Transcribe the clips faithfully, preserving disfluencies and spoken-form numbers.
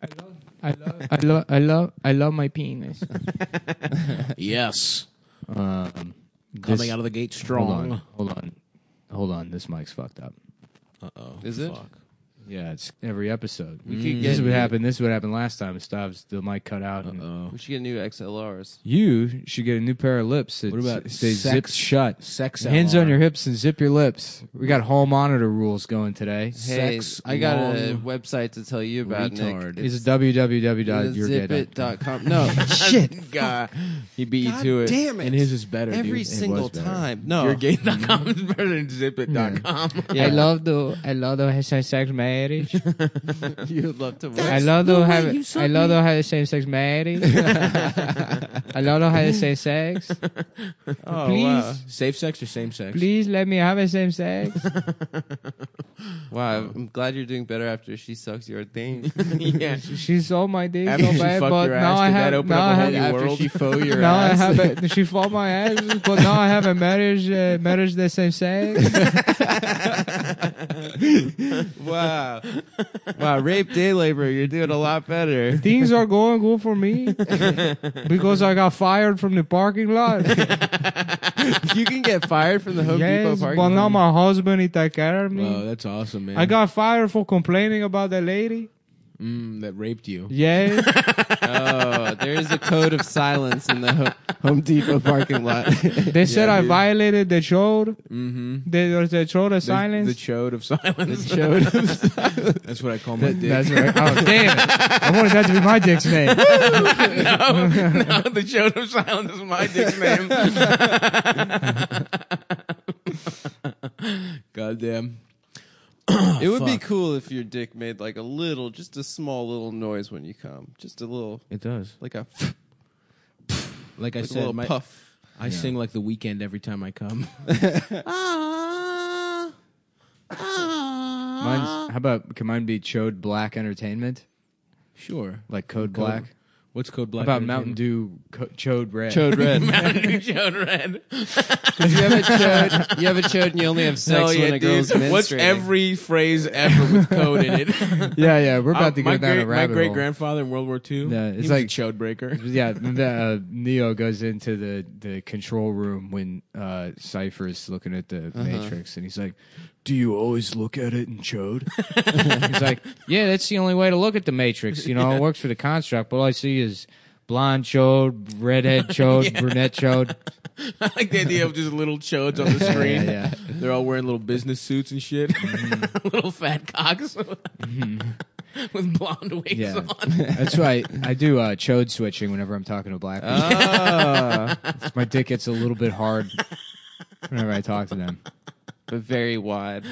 I love, I love, I love, I love, I love my penis. Yes. Um, Coming this- out of the gate strong. Hold on, hold on, hold on. This mic's fucked up. Uh-oh. Is it? Fuck. Yeah, it's every episode. We could This get is what new- happened. This is what happened last time. Stavs, the mic cut out. and- Uh-oh. We should get new X L Rs. You should get a new pair of lips that What about stay sex- zipped shut. Sex Hands L R. on your hips and zip your lips. We got hall monitor rules going today. Hey, Sex I got a long website to tell you about, retard. Nick. It's w w w dot your gay zip it dot com. No, Shit. God. He beat God you to it. damn it. And his is better, every dude. single better. time. No, Your gay dot com is better than zip it dot com. Yeah. I love the I love the same sex marriage. You'd love to. I Work. love to the way have you suck I love me. to have the same sex marriage. I love to have the same sex. Oh, Please. wow. Safe sex or same sex? Please let me have the same sex. Wow, I'm glad you're doing better after she sucks your thing. Yeah. She saw my dick After so she bad, fucked but your now ass, I did have that open now up a I whole have new After world? she faux your now ass. I have a, she fought my ass, but now I have a marriage, uh, marriage the same sex. Wow, wow, rape day labor. You're doing a lot better. Things are going good for me because I got fired from the parking lot. You can get fired from the Home Depot Yes, parking but now lot. my husband he take care of me. Wow, that's awesome, man. I got fired for complaining about the lady. mm, that raped you. Yes. Oh, there is a code of silence in the Ho- Home Depot parking lot. They said I dude. violated the code. Mm-hmm. There was the code of The, silence. the chode of silence. The chode of silence. That's what I call my That- dick. That's right. Oh, damn it. I wanted that to be my dick's name. no, no, the chode of silence is my dick's name. Goddamn. It would be Fuck. cool if your dick made like a little, just a small little noise when you come. Just a little, It does. like a, Like I like a said, little my, puff. I sing like The Weeknd every time I come. Ah, ah. Mine's, how about, can mine be Chode Black Entertainment? Sure. Like Code Code- Black? What's Code Black? How about Mountain Dew Co- Chode Red? Chode red. Mountain Dew Chode Red. Because you have a chode, you have a chode, and you only have sex Hell yeah, when a girl's dude. menstruating. What's every phrase ever with code in it? Yeah, yeah. We're about Uh, to my go down great, a My rabbit great hole. grandfather in World War Two. Yeah, he it's was like- a chode breaker. Yeah, the, uh, Neo goes into the, the control room when uh, Cypher is looking at the Matrix, and he's like, "Do you always look at it in chode?" He's like, "Yeah, that's the only way to look at the Matrix. You know, it works for the construct, but all I see is blonde chode, redhead chode, Yeah. brunette chode." I like the idea of just little chodes on the screen. Yeah, yeah. They're all wearing little business suits and shit. Little fat cocks with blonde wigs Yeah, on. that's why I do uh, chode switching whenever I'm talking to black people. Ah, My dick gets a little bit hard whenever I talk to them. but very wide.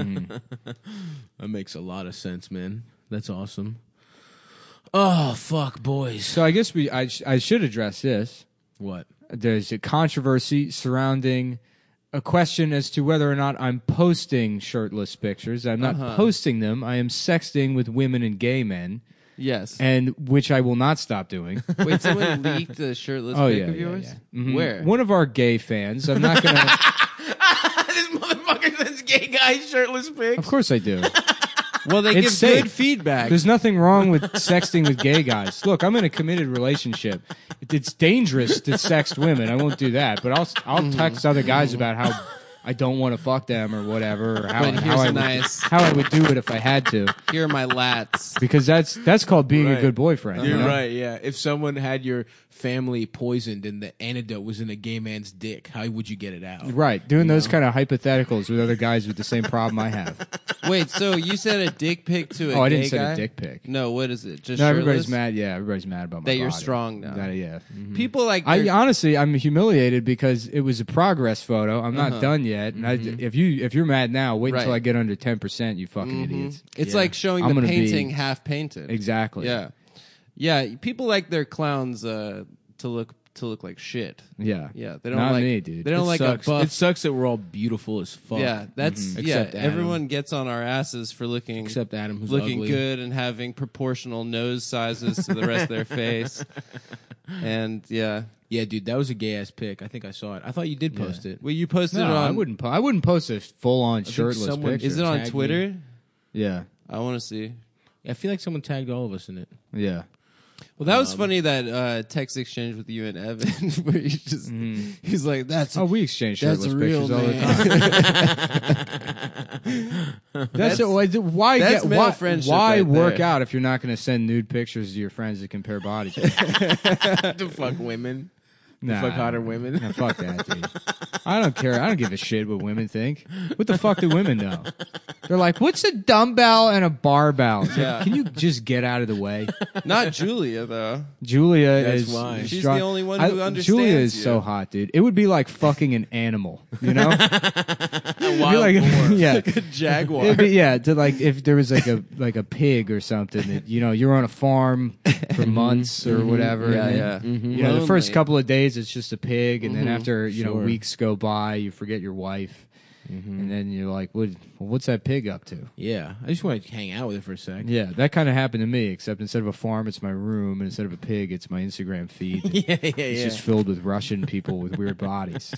That makes a lot of sense, man. That's awesome. Oh, fuck, boys. So I guess we I, sh- I should address this. What? There's a controversy surrounding a question as to whether or not I'm posting shirtless pictures. I'm not Uh-huh. posting them. I am sexting with women and gay men, Yes. and which I will not stop doing. Wait, someone leaked a shirtless Oh pic yeah, of yeah, yours? yeah. Mhm. Where? One of our gay fans. I'm not gonna. This motherfucker sends gay guys shirtless pics. Of course I do. Well, they It's give safe. good feedback. There's nothing wrong with sexting with gay guys. Look, I'm in a committed relationship. It- It's dangerous to sext women. I won't do that, but I'll I'll text other guys about how I don't want to fuck them or whatever, or how, But here's how, I a would, nice- how I would do it if I had to. Here are my lats. Because that's that's called being a Right. good boyfriend. You're you know? right, yeah. If someone had your family poisoned and the antidote was in a gay man's dick, how would you get it out? Right, doing those kind of hypotheticals with other guys with the same problem I have. Wait, so you said a dick pic to a Oh, I gay didn't say guy? a dick pic. No, what is it? Just No, shirtless? everybody's mad. Yeah, everybody's mad about my That you're body. strong now. That- yeah. Mhm. People like I their- honestly, I'm humiliated because it was a progress photo. I'm not Uh-huh. done yet. And I, if you if you're mad now, wait until Right. I get under ten percent. You fucking idiots. It's Yeah. like showing I'm the gonna painting be- half painted. Exactly. Yeah, yeah. People like their clowns uh, to look to look like shit. Yeah. Yeah, they don't Not like me, dude. They don't It like sucks. a buff. It sucks that we're all beautiful as fuck. Yeah, that's Mm-hmm. Mhm. yeah. Except Adam. Everyone gets on our asses for looking Except Adam, who's looking ugly. good and having proportional nose sizes to the rest of their face. And yeah, Yeah, dude, that was a gay ass pic. I think I saw it. I thought you did post it. well, you posted No, it on. I wouldn't. Po- I wouldn't post a full on think shirtless someone- picture. Is it on Tag me. Twitter? Yeah. I want to see. I feel like someone tagged all of us in it. Yeah. Well, that was Um, funny that uh, text exchange with you and Evan, where he's just he's like, "That's Oh, we exchange That's shirtless a real pictures all the time. That's, it. Why? why that's get, male why, friendship why right work there. out if you're not going to send nude pictures to your friends to compare bodies? to fuck women. Nah, fuck hotter women. Nah, fuck that, dude. I don't care. I don't give a shit what women think. What the fuck do women know? They're like, what's a dumbbell and a barbell? It's like, Yeah. Can you just get out of the way? not Julia though." Julia That's is why. She's strong- the only one I- who understands Julia is you. so hot, dude. It would be like fucking an animal, you know? A wild like, boar. yeah. Jaguar. It'd be, yeah, to like if there was like a like a pig or something that you know you're on a farm for months or whatever. Yeah, and then, yeah. You know, the first Lonely. couple of days it's just a pig, and then after you know Sure. weeks go by, you forget your wife, and then you're like, "What? Well, what's that pig up to?" Yeah, I just want to hang out with it for a sec. Yeah, that kind of happened to me. Except instead of a farm, it's my room, and instead of a pig, it's my Instagram feed. yeah, yeah, It's just filled with Russian people with weird bodies.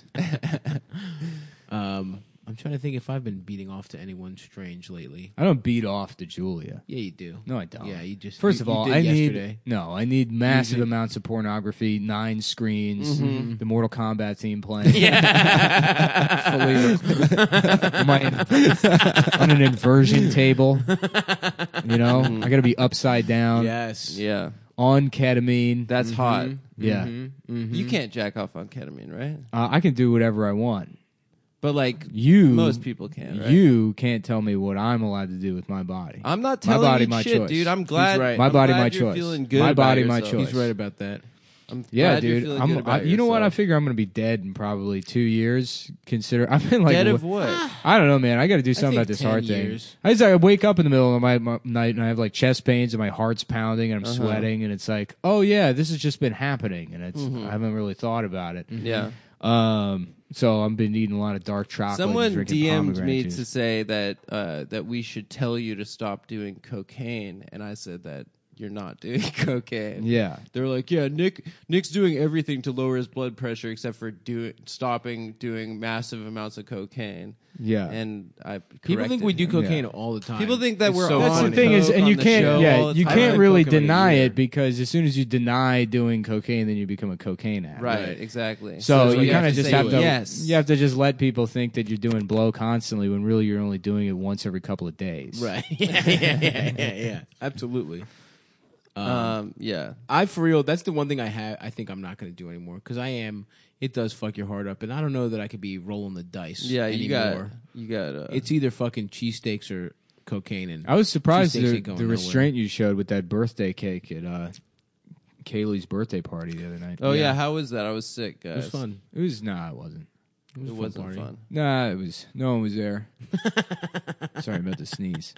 Um, I'm trying to think if I've been beating off to anyone strange lately. I don't beat off to Julia. Yeah, you do. No, I don't. Yeah, you just First you- of you all, did I yesterday. need no. I need massive Usually- amounts of pornography, nine screens, Mm-hmm. the Mortal Kombat theme playing. Yeah, my, on an inversion table. You know, Mm-hmm. I got to be upside down Yes. Yeah, on ketamine. that's hot. yeah, Mm-hmm. You can't jack off on ketamine, right? uh, I can do whatever I want. But like You, most people can, right? you can't tell me what I'm allowed to do with my body. I'm not My telling body, you my shit, choice. dude. I'm glad. right. My I'm body, glad my you're choice. Feeling good My about body, my yourself. choice. He's right about that. I'm Yeah, glad you're dude. feeling I'm, good about I, you know what? I yourself. figure I'm going to be dead in probably two years. Consider I've been like Dead wh- of what? I don't know, man. I got to do something think about this ten heart years. thing. I just I wake up in the middle of my, my night and I have like chest pains and my heart's pounding and I'm Uh-huh. sweating and it's like, oh yeah, this has just been happening and it's Mm-hmm. I haven't really thought about it. Yeah. Um, so I've been eating a lot of dark chocolate. and Someone drinking D M'd pomegranate me juice. to say that uh, that we should tell you to stop doing cocaine, and I said that you're not doing cocaine. Yeah. They're like, yeah, Nick. Nick's doing everything to lower his blood pressure except for do, stopping doing massive amounts of cocaine. Yeah. And I People think corrected we do him. cocaine Yeah. all the time. People think that It's we're so on That's funny. the thing is, coke and on you the can't, show all yeah, the you time. can't I've really been coke on a deny year. it because as soon as you deny doing cocaine, then you become a cocaine addict. Right, exactly. So that's why you you kind have of to just say have to, yes. you have to just let people think that you're doing blow constantly when really you're only doing it once every couple of days. right? yeah, yeah, yeah, yeah, yeah. Absolutely. Um, um, yeah. I for real. That's the one thing I have. I think I'm not going to do anymore because I am. It does fuck your heart up, and I don't know that I could be rolling the dice. Yeah, you got, anymore. you got. Uh, It's either fucking cheesesteaks or cocaine. And I was surprised Cheesesteaks the, ain't going the nowhere. restraint you showed with that birthday cake at uh, Kaylee's birthday party the other night. oh yeah. yeah. how was that? I was sick, guys. it was fun. It was nah, it wasn't. It was It a fun wasn't party. fun. Nah, it was. No one was there. Sorry, I'm about to sneeze.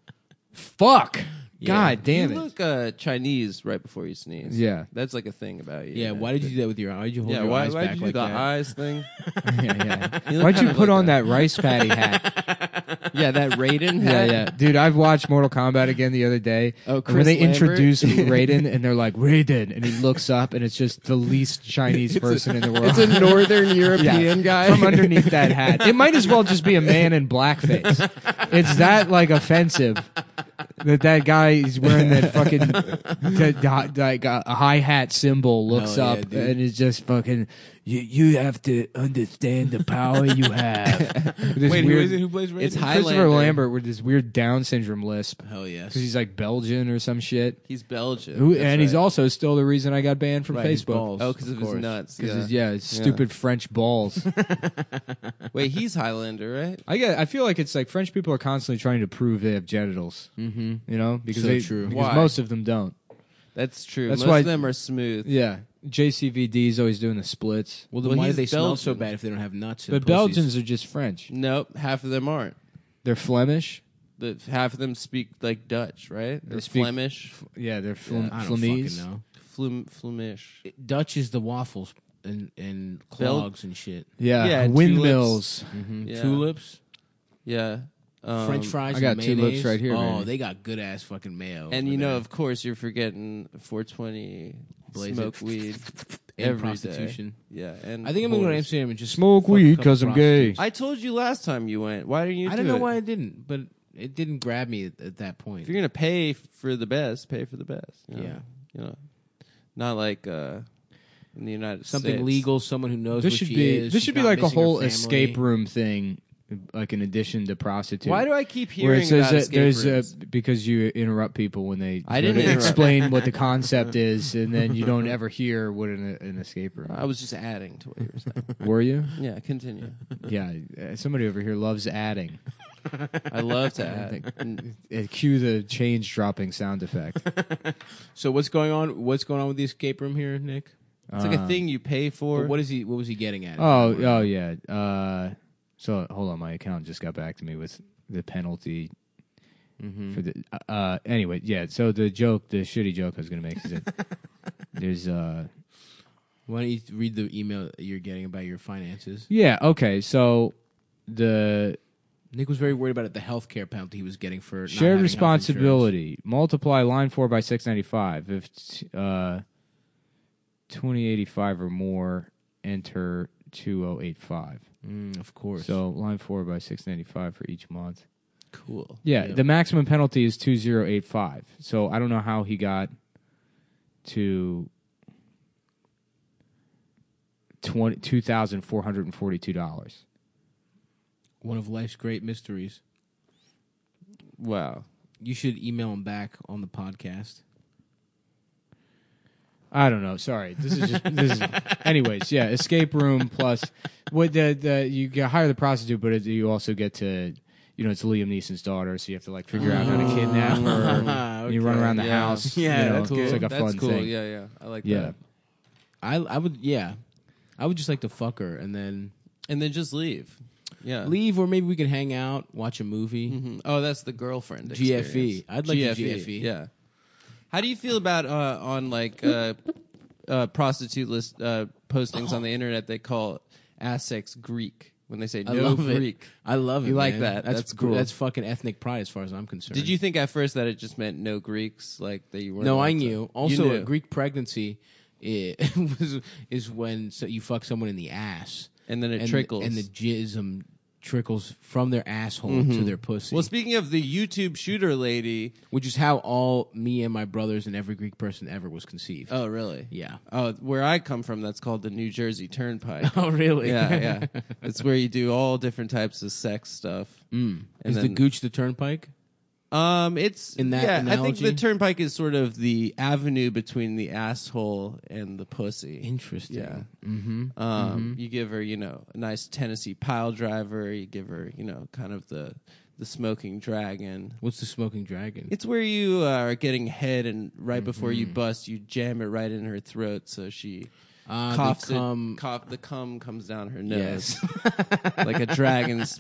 Fuck. God damn you it. look uh, Chinese right before you sneeze. Yeah. That's like a thing about you. Yeah. Why did you do that with your eye? Why did you hold Yeah, your why, eyes why back did you like do the that? eyes thing? yeah, yeah. You look Why'd kind you of put like on that rice patty hat? Yeah, that Raiden Yeah, hat. yeah. Dude, I've watched Mortal Kombat again the other day. Oh, and when they Chris Lambert? introduce Raiden and they're like, Raiden, and he looks up and it's just the least Chinese person in the world. It's a Northern European guy From underneath that hat. It might as well just be a man in blackface. It's that like offensive that that guy is wearing that fucking that, that, like a, a hi hat symbol looks Hell yeah, up dude. and is just fucking. You you have to understand the power you have. This Wait, who weird, is it? Who plays Raiden? It's Christopher Highlander. Lambert with this weird Down syndrome lisp Hell yes. because he's like Belgian or some shit. He's Belgian. Who, That's and he's right. also still the reason I got banned from Right, his Facebook. balls. Oh, because of, his course. nuts. Because Yeah. his, yeah, his stupid French balls. Wait, he's Highlander, right? I get. I feel like it's like French people are constantly trying to prove they have genitals. Mm-hmm. You know, because So they, true. because Why? most of them don't. That's true. That's Most why- of them are smooth. Yeah, J C V D is always doing the splits. Well, then Well, why do he's they smell so Belgian. bad if they don't have nuts? and But pussies? Belgians are just French. Nope, half of them aren't. They're Flemish. The, half of them speak like Dutch, right? They They're speak- Flemish. Yeah, they're Flem- I don't Flemese. fucking know. Flum, Flemish. It- Dutch is the waffles and and Bel- clogs and shit. Yeah, Yeah, windmills. Mm-hmm. Yeah. Tulips, Yeah. Um, French fries. I got and tulips mayonnaise. right here, Oh, baby. they got good ass fucking mayo. And over you know, there. of course, you're forgetting four twenty, Blaze smoke it. weed, and every prostitution. day. Yeah, and I think I'm gonna go to whores. Amsterdam and just Smoke fuck a weed couple 'cause I'm gay. prostitutes. I told you last time you went. Why didn't you? I do don't know it? why I didn't, but It didn't grab me at, at that point. If you're gonna pay for the best, pay for the best. You know? Yeah. You know, not like uh, in the United Something States. legal, someone who knows This what should she be is. this she's should be not like a missing her whole family. escape room thing, like in addition to prostitute. Why do I keep Where hearing it says about that escape there's rooms? a, because you interrupt people when they I go didn't to interrupt. explain what the concept is, and then you don't ever hear what an, an escape room. I was just adding to what you were saying. Were you? Yeah, continue. Yeah, uh, somebody over here loves adding. I love to I add. think- uh, Cue the change dropping sound effect. So what's going on? What's going on with the escape room here, Nick? It's like a Um, thing you pay for. What is he? What was he getting at? Oh, oh yeah. Uh, so hold on, my accountant just got back to me with the penalty Mm-hmm. for the. Uh, anyway, yeah. So the joke, the shitty joke I was gonna make is that there's uh. Why don't you read the email you're getting about your finances? Yeah. Okay. So the Nick was very worried about it, the health care penalty he was getting for not shared having health responsibility. Multiply line four by six ninety five. If t- uh, twenty eighty five or more, enter two oh eight five. insurance. Mm, of course. So line four by six ninety five for each month. Cool. Yeah, Yeah. the maximum penalty is two zero eight five. So I don't know how he got to twenty two thousand four hundred and forty two dollars. one of life's great mysteries. Wow. You should email him back on the podcast. I don't know. Sorry, this is just this is. Anyways, yeah, escape room plus what the the you get hire the prostitute, but it, you also get to. You know, it's Liam Neeson's daughter, so you have to like figure out how to kidnap her. And you run around the Yeah. house. Yeah, you know, that's cool. It's like a That's fun cool. thing. Yeah, yeah. I like Yeah. that. I I would yeah, I would just like to fuck her and then And then just leave. Yeah. leave, or maybe we could hang out, watch a movie. Mhm. Oh, that's the girlfriend. G F E. experience. I'd like a G F E. Yeah. How do you feel about uh, on like uh, uh, prostitute list uh, postings on the internet? They call ass sex Greek when they say I no love it. Greek. I love it. You like man. that. That's, That's gr- cool. That's fucking ethnic pride, as far as I'm concerned. Did you think at first that it just meant no Greeks, like that you weren't? No, allowed I to- knew. You Also, knew. a Greek pregnancy i- was is when so you fuck someone in the ass and then it and trickles. and the jism trickles from their asshole to their pussy. well, speaking of the YouTube shooter lady. which is how all me and my brothers and every Greek person ever was conceived. Oh, really? yeah. Oh, where I come from, that's called the New Jersey Turnpike. Oh, really? yeah, yeah. It's where you do all different types of sex stuff. Mm. And Is the then- gooch the turnpike? Um, it's In that yeah. I think analogy? the turnpike is sort of the avenue between the asshole and the pussy. Interesting. Yeah. Mm-hmm. Um, you give her, you know, a nice Tennessee pile driver. You give her, you know, kind of the the smoking dragon. What's the smoking dragon? It's where you uh, are getting head, and right before you bust, you jam it right in her throat, so she uh, coughs the it. cum. Cough, the cum comes down her nose Yes. like a dragon's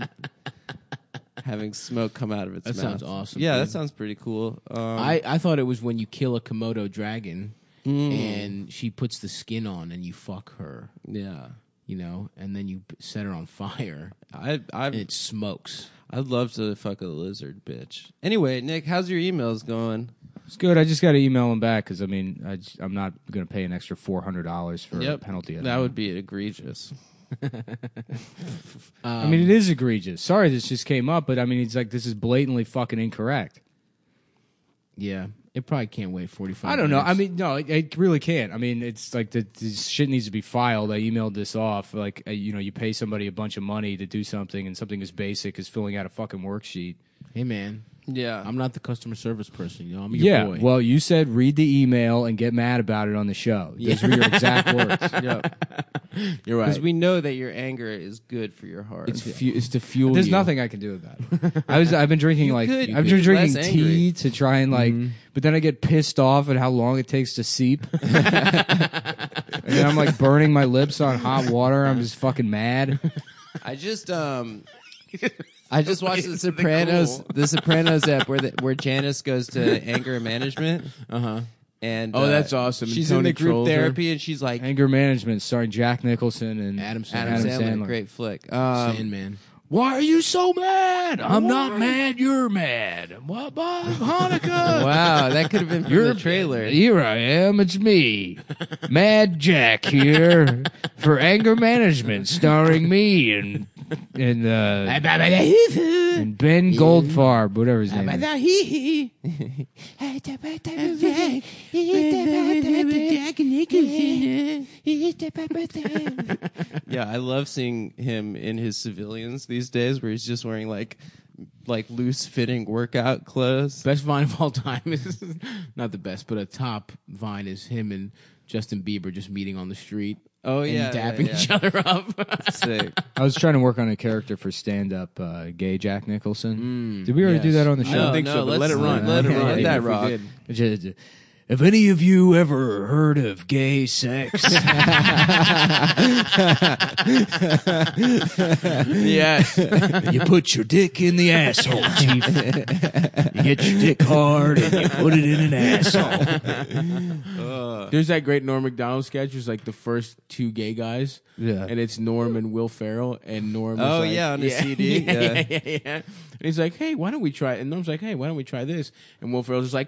having smoke come out of its That mouth. sounds awesome, Yeah, dude. that sounds pretty cool. Um, I, I thought it was when you kill a Komodo dragon mm, and she puts the skin on and you fuck her, yeah, you know, and then you b- set her on fire I I and it smokes. I'd love to fuck a lizard, bitch. Anyway, Nick, how's your emails going? It's good. I just got to email him back because I mean I just, I'm not going to pay an extra four hundred dollars for a penalty. That would be egregious. I mean, it is egregious. Sorry, this just came up, but I mean, it's like this is blatantly fucking incorrect. Yeah, it probably can't wait forty-five I don't know. minutes. I mean, no, it, it really can't. I mean, it's like the this shit needs to be filed. I emailed this off. Like, uh, you know, you pay somebody a bunch of money to do something, and something as basic as filling out a fucking worksheet. hey, man, Yeah, I'm not the customer service person, you know, I'm your Yeah. boy. Well, you said read the email and get mad about it on the show. Those were your exact words. yeah. You're Because right. we know that your anger is good for your heart. It's, fu- it's to fuel There's you. nothing I can do about it. I was I've been drinking You like could- you I've could been be drinking less tea angry. to try and like, but then I get pissed off at how long it takes to seep, and then I'm like burning my lips on hot water. I'm just fucking mad. I just um I just watched the Sopranos the Sopranos app where the, where Janice goes to anger management Uh-huh. and Oh, uh, that's awesome. And She's in Tony the group trolls her. therapy and she's like Anger Management, starring Jack Nicholson and Adam Sandler. Adam, Adam Sandler, Sandler. great flick. Um, Sandman. Why are you so mad? I'm not mad. You're mad. What, Bob? Hanukkah. wow, that could have been from You're the trailer. Here I am. It's me, Mad Jack here for Anger Management, starring me and and uh, and Ben Goldfarb, whatever his name is. Yeah, I love seeing him in his civilians these days, where he's just wearing like like loose fitting workout clothes. Best Vine of all time is not the best, but a top Vine is him and Justin Bieber just meeting on the street. Oh and yeah, dapping yeah, yeah. each other up. Sick. I was trying to work on a character for stand-up uh, gay Jack Nicholson. Mm, Did we already yes. do that on the I show? don't No, think no, so, but let it let's- run. let it Yeah, run. yeah, That if we rock. did. Just- Have any of you ever heard of gay sex? Yes. You put your dick in the asshole, chief. You get your dick hard and you put it in an asshole. There's that great Norm Macdonald sketch. It's like the first two gay guys. Yeah. And it's Norm and Will Ferrell. And Norm is Oh, like, yeah, on a C D, Yeah, yeah. yeah, yeah, yeah. And he's like, hey, why don't we try it? And Norm's like, hey, why don't we try this? And Will Ferrell's just like,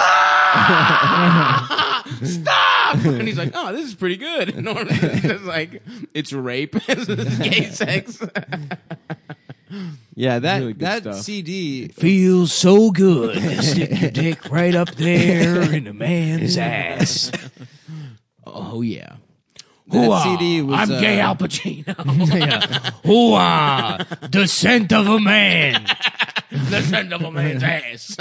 ah! Stop! And he's like, oh, this is pretty good. And Norm is just like, it's rape. It's gay sex. Yeah, that Really good that stuff. C D. Feels so good. Stick your dick right up there in a man's ass. Oh, yeah. That C D was. I'm uh, gay Al Pacino. Yeah. Hoo-ah! The scent of a man. The scent of a man's ass.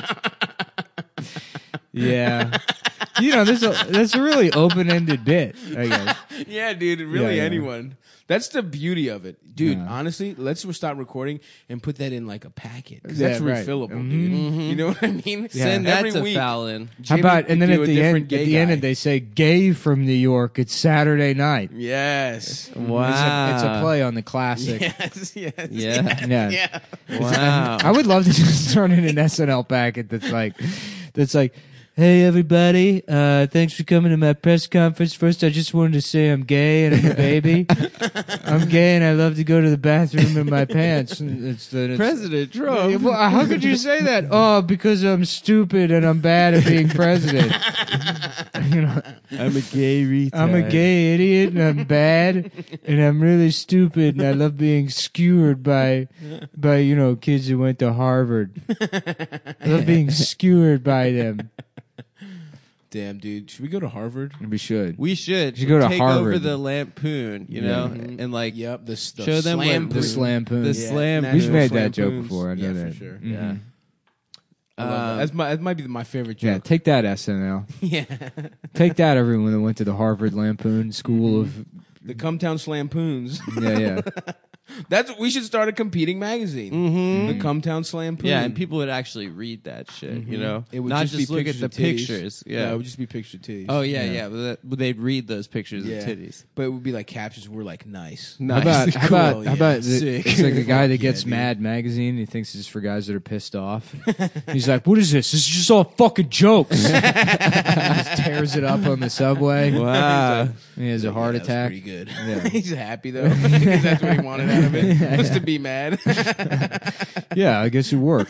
Yeah. You know, this is a, that's a really open-ended bit, I guess. Yeah, dude. Really, Yeah, yeah. anyone. That's the beauty of it, dude. Yeah. Honestly, let's stop recording and put that in like a packet. 'Cause Yeah, that's right. refillable, Mhm. dude. You know what I mean? Send Every that to week, Fallon. How Jimmy about, could and then do at a the end, different at gay the end, guy. they say, gay from New York, it's Saturday night. Yes. Wow. It's a, it's a play on the classic. Yes. Yes. Yeah. Yeah. Yeah. Wow. I would love to just turn in an S N L packet that's like, that's like, hey everybody, uh, thanks for coming to my press conference. First, I just wanted to say I'm gay and I'm a baby. I'm gay and I love to go to the bathroom in my pants. And It's the it's, President Trump. Well, how could you say that? Oh, because I'm stupid and I'm bad at being president. You know, I'm a gay retard. I'm a gay idiot and I'm bad and I'm really stupid and I love being skewered by, by you know, kids who went to Harvard. I love being skewered by them. Damn, dude. Should we go to Harvard? We should. We should. You should go to take Harvard. over the lampoon, you Yeah. know, Mhm. and like Yep. The, the show them what- slam The poon. slampoon. the Yeah, slam. National We've made that Slampoons. joke before. I know Yeah, that. for sure. Mhm. Yeah. I love that. Um, That's my, that might be my favorite Yeah, joke. take that, S N L. Yeah. Take that, everyone that went to the Harvard Lampoon School of. The Cumtown Slampoons. Yeah, yeah. That's we should start a competing magazine. Mhm. The Cumtown Slampoon. Yeah, and people would actually read that shit, you know, It would not just, just, be look at pictures the of titties. pictures. Yeah. Yeah. it would just be picture titties. oh yeah, Yeah. yeah. But, that, but they'd read those pictures Yeah. of titties. But it would be like captions. We're like nice. How Nice. about how Cool, about yeah. how about the, Sick. it's like a guy that Yeah, gets dude. Mad magazine. He thinks it's for guys that are pissed off. He's like, "What is this? This is just all fucking jokes." He just tears it up on the subway. Wow. He has a heart Yeah, that was attack. pretty good. Yeah. He's happy though because that's what he wanted out of it was to be mad. Yeah, I guess it worked.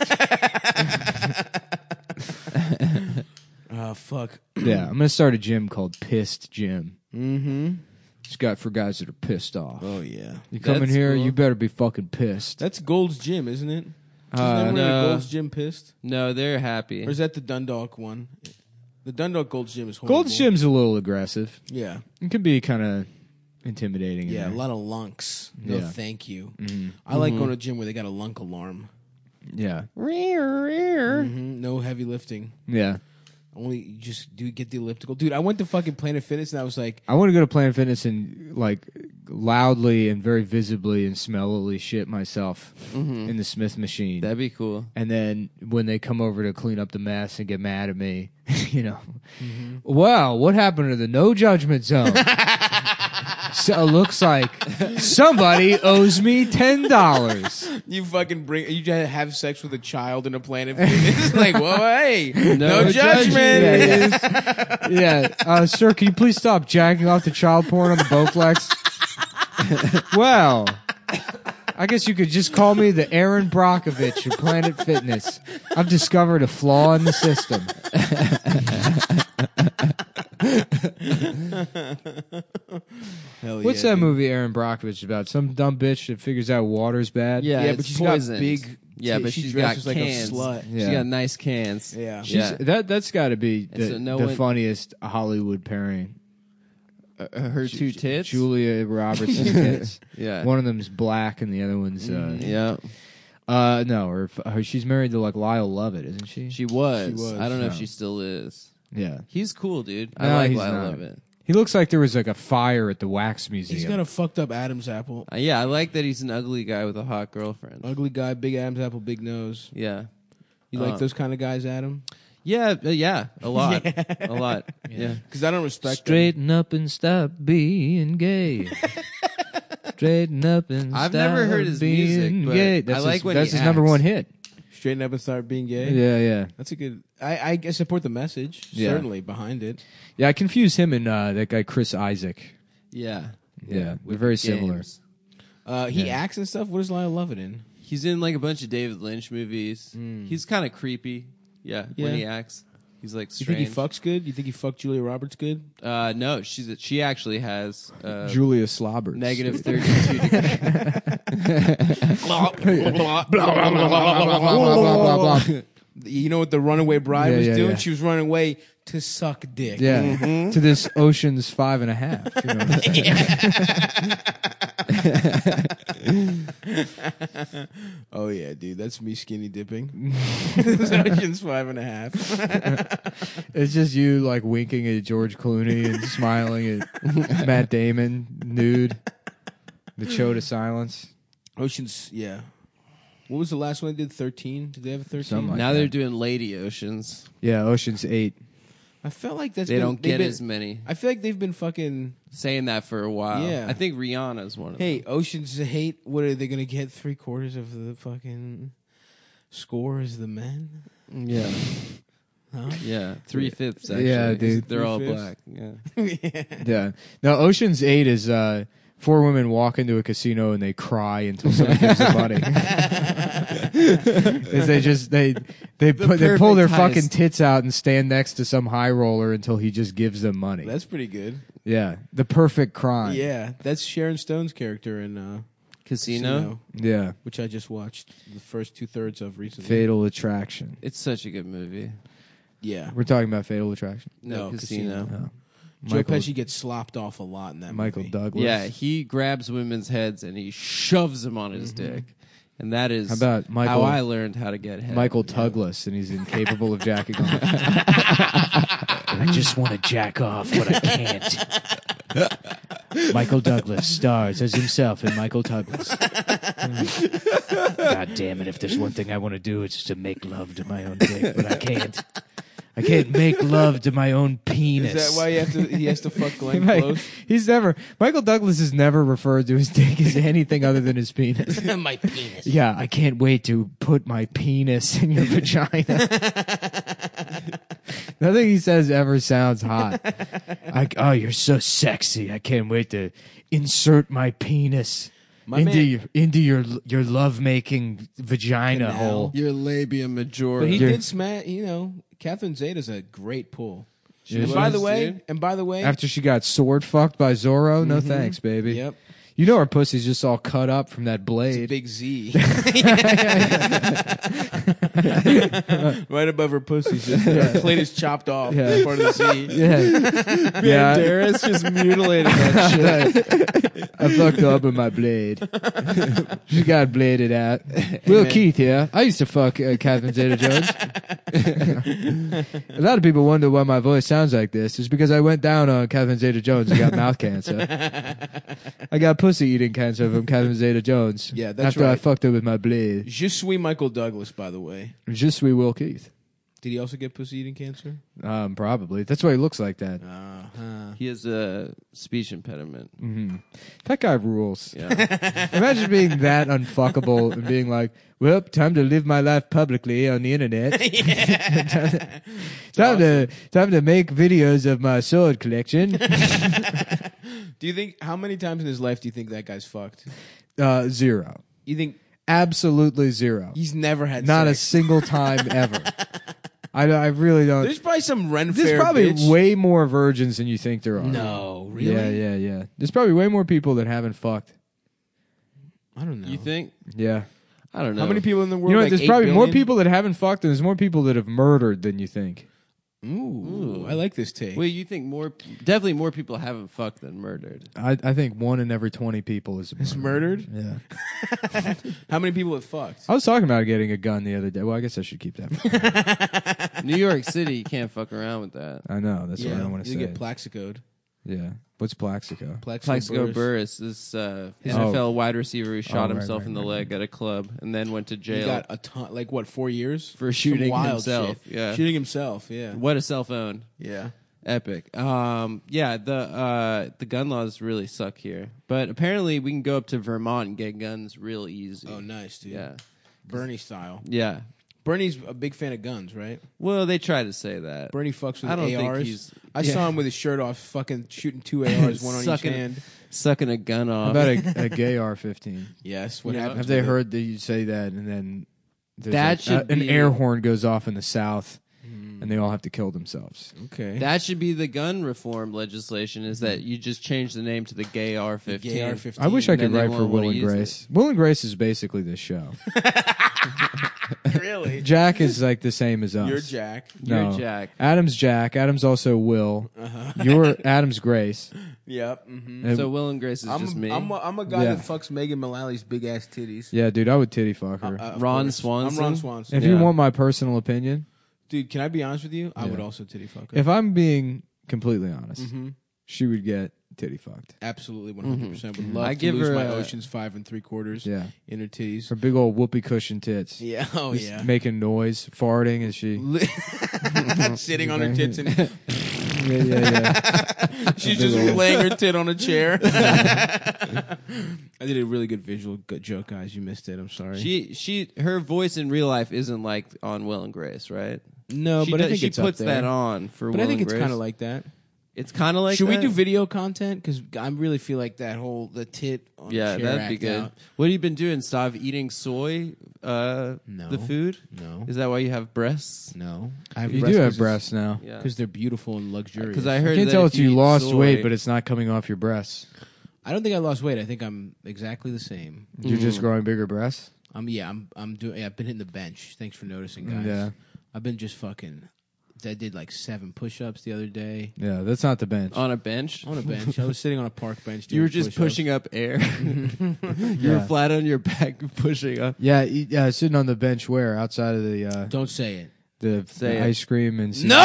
Oh fuck. Yeah, I'm gonna start a gym called Pissed Gym. Mm-hmm. It's got for guys that are pissed off. Oh yeah. You come in That's here, cool. you better be fucking pissed. That's Gold's Gym, isn't it? Isn't Uh, everyone no. at Gold's Gym pissed? No, they're happy. Or is that the Dundalk one? The Dundalk Gold's Gym is horrible. Gold's Gym's a little aggressive. Yeah. It can be kind of intimidating. in Yeah, a there. lot of lunks. No, Yeah. thank you. Mhm. I like going to a gym where they got a lunk alarm. Yeah, Mm-hmm. No heavy lifting. yeah. Only you just do get the elliptical. Dude, I went to fucking Planet Fitness and I was like, I want to go to Planet Fitness and like loudly and very visibly and smellily shit myself Mhm. in the Smith machine. That'd be cool. And then when they come over to clean up the mess and get mad at me, you know, wow, what happened to the no judgment zone? So it looks like somebody owes me ten dollars. you fucking bring, you just have sex with a child in a Planet Fitness. Like, whoa, hey, no, judgment. Yeah, yeah. Uh, sir, can you please stop jacking off the child porn on the Bowflex? Well, I guess you could just call me the Aaron Brockovich of Planet Fitness. I've discovered a flaw in the system. Hell What's yeah, that dude. movie Aaron Brockovich is about? Some dumb bitch that figures out water's bad. Yeah, Yeah, it's but she's poisoned. got big. Yeah, but she she's got dresses like cans. a slut. Yeah. She got nice cans. Yeah. She's, Yeah. that that's got to be And the, so no the one- funniest Hollywood pairing. Uh, her two tits. Julia Roberts' tits. Yeah. One of them's black and the other one's uh, Yeah. uh no, her, her she's married to like Lyle Lovett, isn't she? She was. She was. I don't know if No. she still is. yeah. He's cool, dude. No, I like he's Lyle not. Lovett. He looks like there was like a fire at the wax museum. He's got a fucked up Adam's apple. Uh, yeah, I like that he's an ugly guy with a hot girlfriend. Ugly guy, big Adam's apple, big nose. Yeah. You Uh, like those kind of guys, Adam? Yeah, uh, yeah, a lot. A lot. Yeah. Because I don't respect them. Straighten up and stop being gay. Straighten up and I've stop never heard his music, being but gay. I That's like his, when that's he his number acts. one hit. Straighten up and start being gay. Yeah, yeah, That's a good. I, I support the message. Yeah. Certainly behind it. yeah. I confuse him and uh, that guy Chris Isaac. Yeah. Yeah, With we're very the similar. games. Uh, he Yeah. acts and stuff. What is Lyle Lovett in? He's in like a bunch of David Lynch movies. He's kind of creepy. Yeah, Yeah. when he acts. He's like You strange. think he fucks good? You think he fucked Julia Roberts good? Uh, no, she's a, she actually has uh, Julia Slobbers. negative thirty-two degrees. blah, blah, blah, blah, blah. You know what the Runaway Bride Yeah, was yeah, doing? yeah. She was running away to suck dick. Yeah, to this Ocean's Five and a Half. You know what I'm saying? Oh yeah, dude, that's me skinny dipping. It's Ocean's Five and a Half. It's just you like winking at George Clooney and smiling at Matt Damon nude. The Cho to Silence. Ocean's, yeah. What was the last one they did? Thirteen? Did they have a thirteen? Something like Now that. they're doing Lady Oceans. Yeah, Ocean's Eight. I felt like that's They been, don't they've get been- as many. I feel like they've been fucking. Saying that for a while. Yeah. I think Rihanna's one of Hey, them. Ocean's Eight. What are they gonna get? Three quarters of the fucking score is the men. Yeah. Huh? Yeah. Three fifths, actually. Yeah, dude. They're all Three-fifths? black. Yeah. Yeah. Now, Ocean's Eight is uh, four women walk into a casino and they cry until someone gives them money. Is they just they they put, they pull their perfect fucking heist. tits out and stand next to some high roller until he just gives them money. That's pretty good. yeah, the perfect crime. Yeah, that's Sharon Stone's character in uh, Casino. yeah. which I just watched the first two thirds of recently. Fatal Attraction. It's such a good movie. Yeah, We're talking about Fatal Attraction. No, No, Casino. Casino. Oh. Joe Michael, Pesci gets slopped off a lot in that Michael movie. Douglas. Yeah, he grabs women's heads and he shoves them on his dick. And that is How about Michael- how I learned how to get head. Michael Tugless, and he's incapable of jacking off. I just want to jack off, but I can't. Michael Douglas stars as himself in Michael Douglas. God damn it, if there's one thing I want to do, it's to make love to my own dick, but I can't. I can't make love to my own penis. Is that why he has to? He has to fuck Glenn Like, Close. he's never Michael Douglas has never referred to his dick as anything other than his penis. My penis. Yeah, I can't wait to put my penis in your vagina. Nothing he says ever sounds hot. Like, oh, you're so sexy. I can't wait to insert my penis My into man- your into your your love making vagina Canal. hole. Your labia majora. But he You're- did smash. You know, Catherine Zeta's a great pull. She and was, by the dude. way, and by the way, After she got sword fucked by Zorro, no thanks, baby. yep, You know her pussy's just all cut up from that it's a blade. big Z. Right above her pussy, just her clit is chopped off. Yeah. It's part of the Z. Yeah, yeah. Banderas just mutilated that shit. I fucked up with my blade. She got bladed out. Will Keith here. I used to fuck uh, Catherine Zeta-Jones. A lot of people wonder why my voice sounds like this. It's because I went down on Catherine Zeta-Jones and got mouth cancer. I got pussy eating cancer from Catherine Zeta-Jones. Yeah, that's after I right. fucked her with my blade. Je suis Michael Douglas, by the way. Je suis Will Keith. Did he also get pussy eating cancer? Um, probably. That's why he looks like that. Uh-huh. He has a speech impediment. hmm That guy rules. Yeah. Imagine being that unfuckable and being like, well, time to live my life publicly on the internet. time to time to make videos of my sword collection. Do you think how many times in his life do you think that guy's fucked? Uh, zero. You think Absolutely zero. he's never had Not a sex? single time ever. I, I really don't. There's probably some Ren There's Fair probably bitch. way more virgins than you think there are. No, really? Yeah, yeah, yeah. There's probably way more people that haven't fucked. I don't know. You think? Yeah. I don't know. How many people in the world? You know what? Like There's eight probably more billion? people that haven't fucked, and there's more people that have murdered than you think. Ooh, Ooh. I like this take. Wait, you think more? Definitely more people haven't fucked than murdered. I, I think one in every twenty people is It's murdered. murdered? Yeah. How many people have fucked? I was talking about getting a gun the other day. Well, I guess I should keep that. New York City, you can't fuck around with that. I know. That's what I don't want to you say. get Plaxicoed. Yeah. What's Plaxico? Plaxico Burress, this uh, Oh. N F L wide receiver who shot right, himself right, in the right, leg at a club and then went to He jail. got a ton, like what, four years For Some shooting wild himself, shit. yeah. shooting himself. Yeah, What a cell phone. yeah. Epic. Um, yeah, the uh, the gun laws really suck here. But apparently we can go up to Vermont and get guns real easy. Oh, nice, dude. Yeah. Bernie style. Yeah. Bernie's a big fan of guns, right? Well, they try to say that. Bernie fucks with I don't A Rs. think he's... I yeah. saw him with his shirt off, fucking shooting two A Rs, one on each Sucking- hand. Sucking a gun How off. about a, a gay R fifteen? Yes. What Yeah. happened? Have they heard that you say that and then there's That a- should a- an be- air horn goes off in the South and they all have to kill themselves? Okay. That should be the gun reform legislation, is that you just change the name to the gay R fifteen. Gay R fifteen. I wish I And could then they write for won't Will wanna and use Grace. Will and Grace is basically this show. Really? Jack is like the same as us. You're Jack. You're No. Jack. Adam's Jack. Adam's also Will. You're Adam's Grace. Yep. Mm-hmm. And- So Will and Grace is I'm, just me. I'm, a, I'm a guy Yeah. that fucks Megan Mullally's big ass titties. yeah, dude, I would titty fuck her. Uh, of Ron course. Swanson? I'm Ron Swanson. if yeah. you want my personal opinion, Dude, can I be honest with you? I Yeah. would also titty fuck her. if I'm being completely honest, Mhm. she would get titty fucked. Absolutely, one hundred percent. Would love I to give lose her my a- Ocean's five and three quarters Yeah. in her titties. Her big old whoopee cushion tits. Yeah. Oh Just yeah. making noise, farting as she. Sitting on her tits and Yeah, yeah, yeah. she's Big just old- laying her tit on a chair. I did a really good visual good joke, guys. You missed it. I'm sorry. She she her voice in real life isn't like on Will and Grace, right? no, she but I does- think she it's puts up there. that on for But Will I think and it's Grace. kind of like that. It's kind of like Should we that? do video content? Because I really feel like that whole the tit on Yeah, the chair that'd be act good. out. What have you been doing? Stop eating soy? Uh, No. the food? No, Is that why you have breasts? no. I have You do have breasts now. Yeah. because they're beautiful and luxurious. Because I I heard can't that tell if if you eat lost soy- weight, but it's not coming off your breasts. I don't think I lost weight. I think I'm exactly the same. You're just growing bigger breasts. I'm yeah. I'm I'm doing. Yeah, I've been hitting the bench. Thanks for noticing, guys. Yeah. I've been just fucking. I did like seven push-ups the other day Yeah, that's not the bench. on a bench. on a bench. I was sitting on a park bench. You were doing just push-ups. pushing up air. you Yeah. were flat on your back pushing up. Yeah, eat, yeah, sitting on the bench where outside of the uh, Don't say it. the, Say the it. ice cream and No,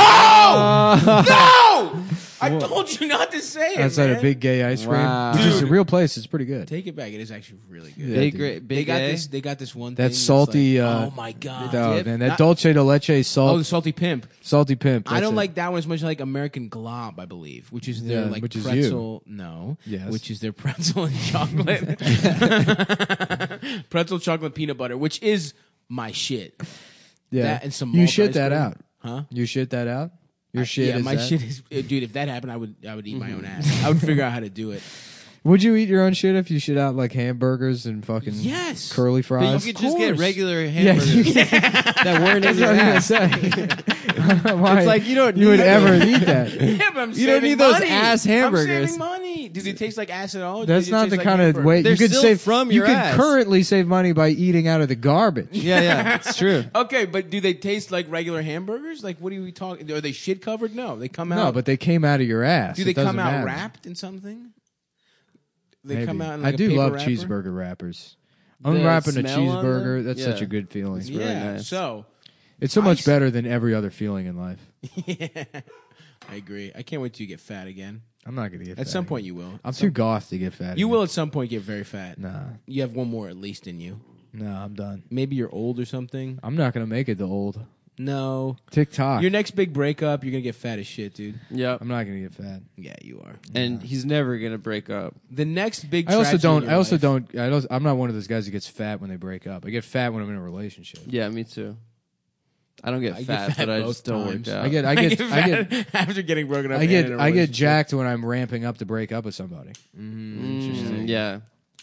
no! I told you not to say it. outside man. of Big Gay Ice Cream, Wow. which is a Dude. real place. It's pretty good. Take it back. It is actually really good. Yeah, Big, dude. great, They big got A? this. They got this one. That thing salty, That's like, uh, oh my god. Oh, dip? man, that Not- dulce de leche Oh, salt, the salty pimp. salty pimp. I that's don't it. like that one as much as I like American Glob, I believe, which is their Yeah, like which is pretzel. No, Yes. which is their pretzel and chocolate. Pretzel chocolate peanut butter, which is my shit. Yeah, that and some you malt shit ice that cream. out. Huh? You shit that out. Your I- shit yeah, is my that? shit is, uh, dude. If that happened, I would, I would eat my own ass. I would figure out how to do it. Would you eat your own shit if you shit out like hamburgers and fucking Yes. curly But fries? you could just get course. regular yeah, hamburgers you can. that weren't in That's your what I ass. was gonna say. Why It's like you don't you would need ever those. eat that. Yeah, but I'm You don't saving need those money. ass I'm hamburgers. saving money. Does it taste like ass at all? That's Does it not taste the like kind of hamburger? way They're you could still save from You your could ass. currently save money by eating out of the garbage. Yeah, yeah, it's true. Okay, but do they taste like regular hamburgers? Like, what are we talking? Are they shit covered? No, they come out. No, but they came out of your ass. do It they come doesn't out matter. wrapped in something? They Maybe. come out. In I like a do paper love wrapper? cheeseburger wrappers. The Unwrapping a smell on cheeseburger, them? that's Yeah. such a good feeling. It's Yeah. really nice. So, It's so much Ice. better than every other feeling in life. yeah, I agree. I can't wait till you get fat again. I'm not gonna get At fat some again. point, you will. I'm too goth to get fat. You again. will at some point get very fat. Nah, You have one more at least in you. nah, I'm done. Maybe you're old or something. I'm not gonna make it to old. No. TikTok. Your next big breakup, you're gonna get fat as shit, dude. Yep. I'm not gonna get fat. Yeah, you are. And he's never gonna break up. The next big. I also tragedy don't. in your I also life- don't. I don't. I'm not one of those guys that gets fat when they break up. I get fat when I'm in a relationship. Yeah, me too. I don't get I get fat, fat but I both just don't times. work out. I get. I get. I get. fat after getting broken up. I and get. in a I get relationship. jacked when I'm ramping up to break up with somebody. Mm, yeah.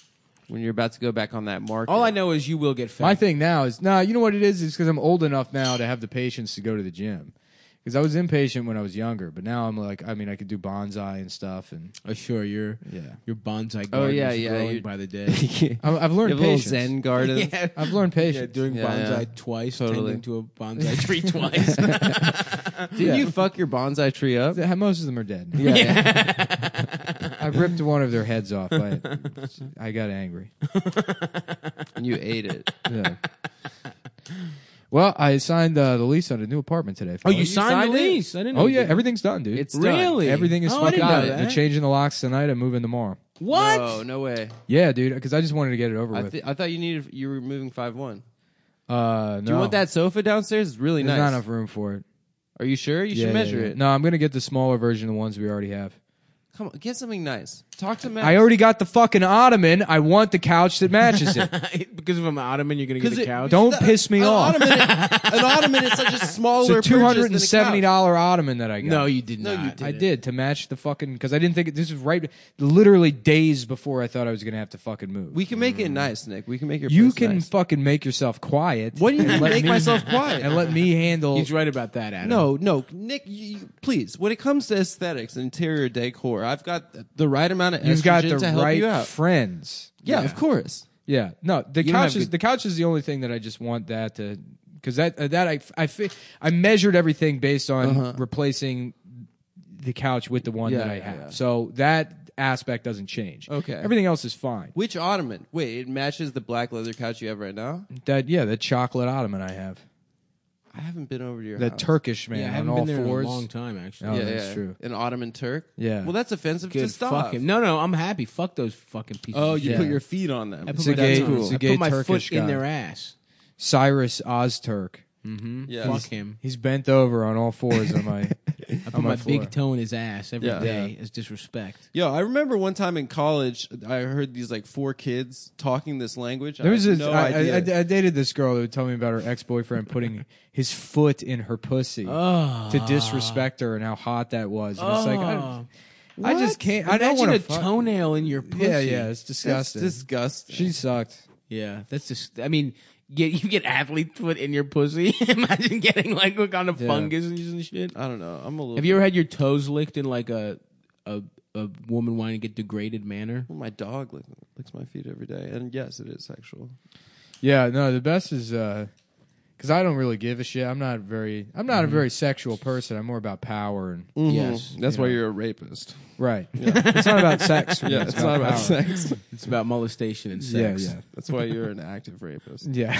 when you're about to go back on that market. All I know is you will get fat. My thing now is, nah, you know what it is? It's because I'm old enough now to have the patience to go to the gym. Because I was impatient when I was younger, but now I'm like, I mean, I could do bonsai and stuff, and Oh, sure, your yeah, your bonsai garden Oh, yeah, is yeah, growing you're- by the day. I- I've You learned have little patience. Zen gardens. yeah, I've learned yeah, patience. doing Yeah, bonsai yeah. twice, Totally. tending to a bonsai tree twice. Did Yeah. you fuck your bonsai tree up? Most of them are dead. Yeah. I ripped one of their heads off. I, I got angry. And you ate it. Yeah. Well, I signed uh, the lease on a new apartment today. Oh, you fellas. signed, signed the it? lease? I didn't know. Oh you yeah, did. everything's done, dude. It's done. Really? Everything is Oh, I fucking didn't know done. that. They're changing the locks tonight. I'm moving tomorrow. What? No, no way. Yeah, dude, because I just wanted to get it over I, with. th- I thought you needed you were moving five one. uh, no. Do you want that sofa downstairs? It's really There's nice. not enough room for it. Are you sure? You Yeah, should yeah, measure yeah. it. No, I'm gonna get the smaller version of the ones we already have. Come on, get something nice. Talk to Max. I already got the fucking ottoman. I want the couch that matches it. Because if I'm an ottoman, you're gonna get 'Cause a it- couch. Don't The- piss me an off. Ottoman, an ottoman is such a smaller It's a two hundred and purchase seventy than a couch. dollar ottoman that I got. No, you did No, not. you didn't. I did to match the fucking because I didn't think it, this was right. Literally days before I thought I was gonna have to fucking move. We can make it nice, Nick. We can make your you place can nice. fucking make yourself quiet. What do you and mean let make me- myself quiet? and let me handle? He's right about that, Adam. No, no, Nick. You, you- please, when it comes to aesthetics and interior decor, I've got the right amount of You've estrogen got the to help right you out. friends. Yeah, Yeah. of course. Yeah, no, the You don't couch have is good- the couch is the only thing that I just want that to because that uh, that I I fi- I measured everything based on Uh-huh. replacing the couch with the one Yeah, that I yeah, have. yeah. So that aspect doesn't change. Okay. everything else is fine. Which ottoman? Wait, it matches the black leather couch you have right now. That yeah, the chocolate ottoman I have, I haven't been over to your the house. Turkish man yeah, I on haven't all been there fours. in a long time, actually. Oh, yeah, that's yeah. true. An Ottoman Turk. Yeah. Well, that's offensive Good to stop. fucking. No, no, I'm happy. Fuck those fucking pieces. Oh, of you shit. put your feet on them. I put It's a my, gay- cool. it's a I gay put my Turkish foot in guy. their ass. Cyrus Ozturk. Mm-hmm. Yeah. Fuck He's- him. He's bent over on all fours on my. I put on my, my floor. big toe in his ass every day Yeah. as disrespect. Yo, I remember one time in college, I heard these like four kids talking this language. There was I a, had no I, idea. I, I dated this girl who would tell me about her ex boyfriend putting his foot in her pussy Oh. to disrespect her and how hot that was. And it's like I, Oh. I just can't. I don't Imagine want a to. toenail in your pussy. Yeah, yeah, it's That's disgusting. disgusting. She sucked. Yeah, that's just. I mean, get you get athlete foot in your pussy. Imagine getting like what kind of Yeah. fungus and shit. I don't know. I'm a little. Have you ever had your toes licked in like a a, a woman wanting to get degraded manner? Well, my dog lick, licks my feet every day, and yes, it is sexual. Yeah, no, the best is because I don't really give a shit. I'm not very. I'm not a very sexual person. I'm more about power and Yes, that's you why know. you're a rapist. right. It's not about sex. For me. Yeah, it's, not about power. sex. It's about molestation and Yeah, sex. yeah, That's why you're an active rapist. yeah.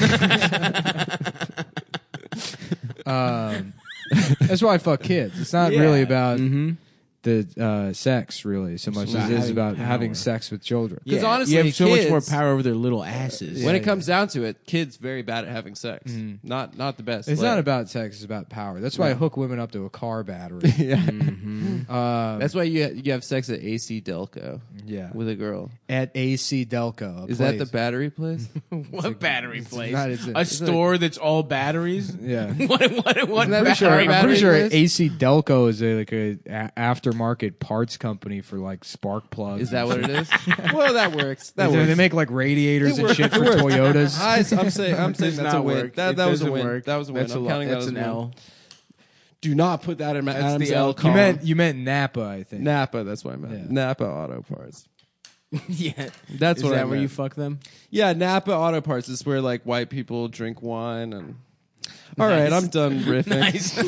um, that's why I fuck kids. It's not Yeah. really about Mm-hmm. the uh, sex, really, so much about as it is having about power. having sex with children. Because honestly, you have so much more kids- power over their little asses. when Yeah, it comes down to it, kids very bad at having sex. Mhm. Not not the best. It's Like- not about sex; it's about power. That's why I Yeah. hook women up to a car battery. yeah. Mm-hmm. Um, That's why you you have sex at A C Delco yeah. with a girl. At A C Delco. a Is that the place. battery place? What battery place? not- it's a- a it's store that's all batteries. Yeah. what? What? What? Isn't that Pretty sure, battery I'm pretty sure place? A C Delco is a, like a, a aftermarket parts company for like spark plugs. Is that what it is? Well, that works. That they, works. they make like radiators It and works. shit for It works. Toyotas. I, I'm saying I'm saying Does that's a not win. work. That It that was a doesn't win. work. That was a win. That's I'm a, counting that's that as an a win. L. Do not put that in my That's Adam's the L L you column. meant you meant Napa, I think. Napa. That's what I meant. Yeah. Napa Auto Parts. Yeah, That's is what that I where you meant. fuck them? Yeah, Napa Auto Parts is where like white people drink wine and. All right, Nice. I'm done riffing.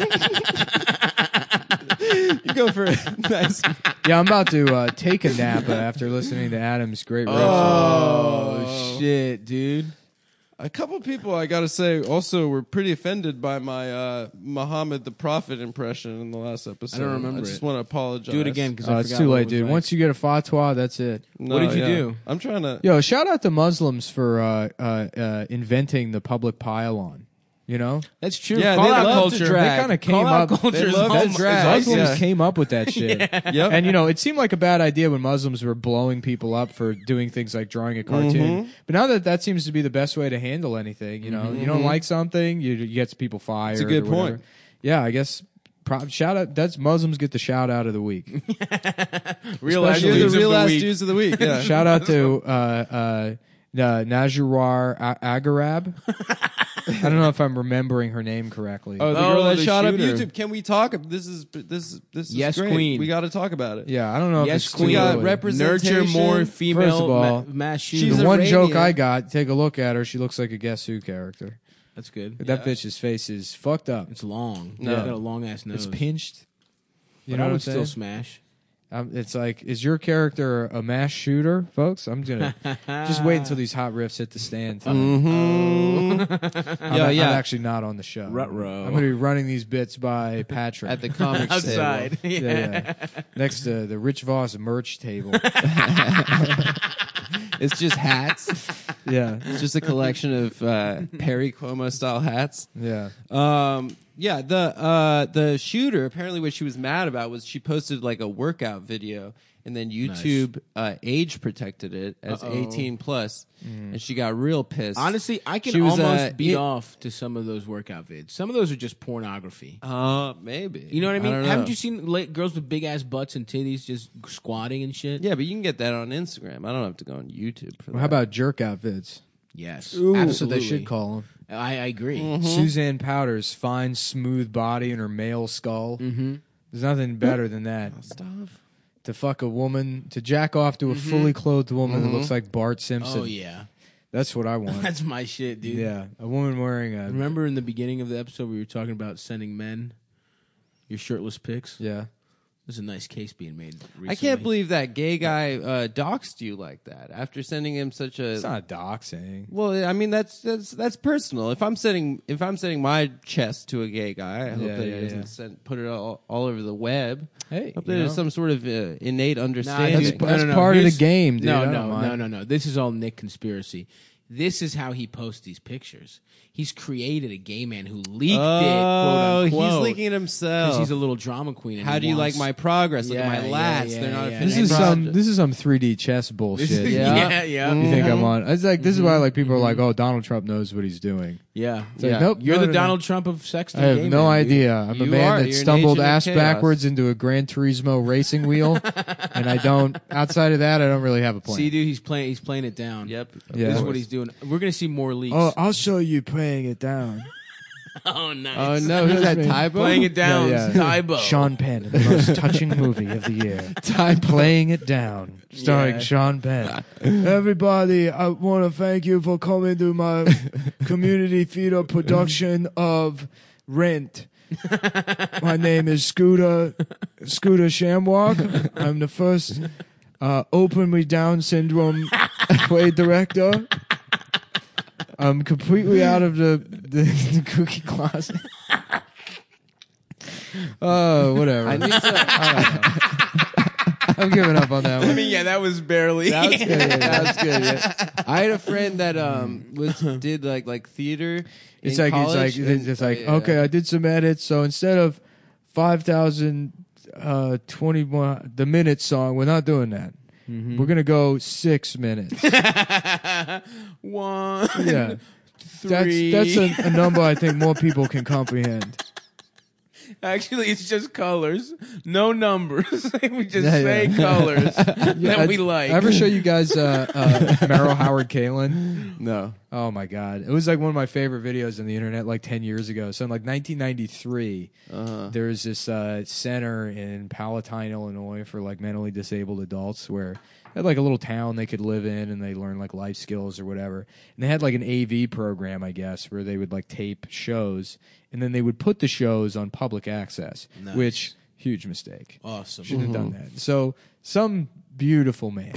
Nice. You go for it. Nice. Yeah, I'm about to uh, take a Napa after listening to Adam's great riff. Oh shit, dude. A couple people, I gotta say, also were pretty offended by my uh, Muhammad the Prophet impression in the last episode. I don't remember I just it. want to apologize. Do it again because Oh, it's too late, dude. Once you get a fatwa, that's it. No, What did you yeah. do? I'm trying to. Yo, shout out to Muslims for uh, uh, uh, inventing the public pylon. You know, That's true. Yeah, Call they out love to culture. drag. they kind of came Call out up. culture. They is love to home- is drag. awesome. Muslims Yeah. came up with that shit. Yep. And you know, it seemed like a bad idea when Muslims were blowing people up for doing things like drawing a cartoon. Mhm. But now that that seems to be the best way to handle anything, you know, you don't like something, you, you get people fired. It's a good or whatever. point. Yeah, I guess. Pro- shout out. That's Muslims get the shout out of the week. Real Especially- You're dudes the of real the ass week. dudes of the week. Yeah. Shout out to uh, uh, uh, Najrawar A- Agarab. I don't know if I'm remembering her name correctly. Oh, the Oh, girl that the shot shooter. up YouTube. Can we talk? This is this is this is Yes, great. queen. We got to talk about it. Yeah, I don't know Yes, if it's queen. too We got early. representation. Nurture more female First of all, ma- mass she's shooters. The a one joke Iranian. I got, take a look at her. She looks like a Guess Who character. That's good. That Yeah. bitch's face is fucked up. It's long. No. It's got a long ass nose. It's pinched. You But know I what I'm would still saying? smash. Um, it's like, is your character a mass shooter, folks? I'm gonna just wait until these hot riffs hit the stand. Mm-hmm. I'm, yeah, I'm yeah. actually not on the show. Ruh-roh. I'm going to be running these bits by Patrick At the comics Outside. table. yeah, yeah. next to the Rich Voss merch table. It's just hats. Yeah, It's just a collection of uh, Perry Como style hats. yeah. Um, yeah, the uh, the shooter apparently what she was mad about was she posted like a workout video and then YouTube uh, age protected it as Uh-oh. eighteen plus, and she got real pissed. Honestly, I can She was, almost uh, beat it- off to some of those workout vids. Some of those are just pornography. uh, maybe You know what I mean? don't Haven't know. you seen la- girls with big ass butts and titties just squatting and shit? Yeah, but you can get that on Instagram. I don't have to go on YouTube for that. Well, how about jerk out vids? Yes, That's what absolutely. they should call them. I, I agree. Mm-hmm. Suzanne Powder's fine, smooth body and her male skull. Mm-hmm. There's nothing better than that. stuff? To fuck a woman, to jack off to a fully clothed woman that looks like Bart Simpson. Oh yeah, That's what I want. that's my shit, dude. Yeah, a woman wearing a Remember in the beginning of the episode we were talking about sending men your shirtless pics? yeah. There's a nice case being made recently. I can't believe that gay guy uh, doxed you like that after sending him such a. It's not doxing. Well, I mean that's that's that's personal. If I'm sending if I'm sending my chest to a gay guy, I hope Yeah, that yeah, he doesn't yeah. send, put it all, all over the web. Hey, Hope you that there's know. some sort of uh, innate Nah, understanding. That's- that's part of the Here's- game, dude. No, I don't no, mind. no, no, no. This is all Nick conspiracy. This is how he posts these pictures. He's created a gay man who leaked oh, it. Quote he's unquote, leaking it himself. because he's a little drama queen. And How he do you wants- like my progress? Look Yeah, at my yeah, lats. yeah, They're not yeah. a This finished is some. project. This is some three D chess bullshit. This is- you Yeah. yeah, yeah, You think I'm on? It's like this is why Mm-hmm. like people are like, oh, Donald Trump knows what he's doing. yeah. It's like, Yeah. nope, You're no, the no, no. Donald Trump of sex. I have no idea. I'm a You man are. that You're an stumbled agent of ass chaos. backwards into a Gran Turismo racing wheel, and I don't. Outside of that, I don't really have a plan. See, dude, he's playing. He's playing it down. Yep. Yeah. This is what he's doing. We're gonna see more leaks. Oh, I'll show you playing it down. oh nice. Oh no, who's that? Tybo? Playing it down. Yeah, yeah. Tybo. Sean Penn, in the most touching movie of the year. Playing It Down, starring Yeah. Sean Penn. Everybody, I want to thank you for coming to my community theater production of Rent. My name is Scooter Scooter Shamrock. I'm the first uh, openly Down syndrome play director. I'm completely out of the, the, the cookie closet. Oh, whatever. I need to. I'm giving up on that I one. mean, yeah, that was barely. That was good. Yeah, that was good. Yeah. I had a friend that um was did like like theater. It's in like college, it's like it's and- just like oh, yeah. okay, I did some edits. So instead of five thousand uh, twenty one the minute song, we're not doing that. Mm-hmm. We're gonna go six minutes. One. Yeah, Three. that's that's a, a number I think more people can comprehend. Actually, it's just colors, no numbers. we just Yeah, say yeah. colors that I- we like. I ever show you guys uh, uh, Meryl Howard Kalin? No. Oh my god, it was like one of my favorite videos on the internet like ten years ago. So in like nineteen ninety-three, Uh-huh. there was this uh, center in Palatine, Illinois, for like mentally disabled adults, where they had like a little town they could live in, and they learn like life skills or whatever. And they had like an A V program, I guess, where they would like tape shows, and then they would put the shows on public access, Nice. which huge mistake. awesome. Shouldn't have done that. So some beautiful man,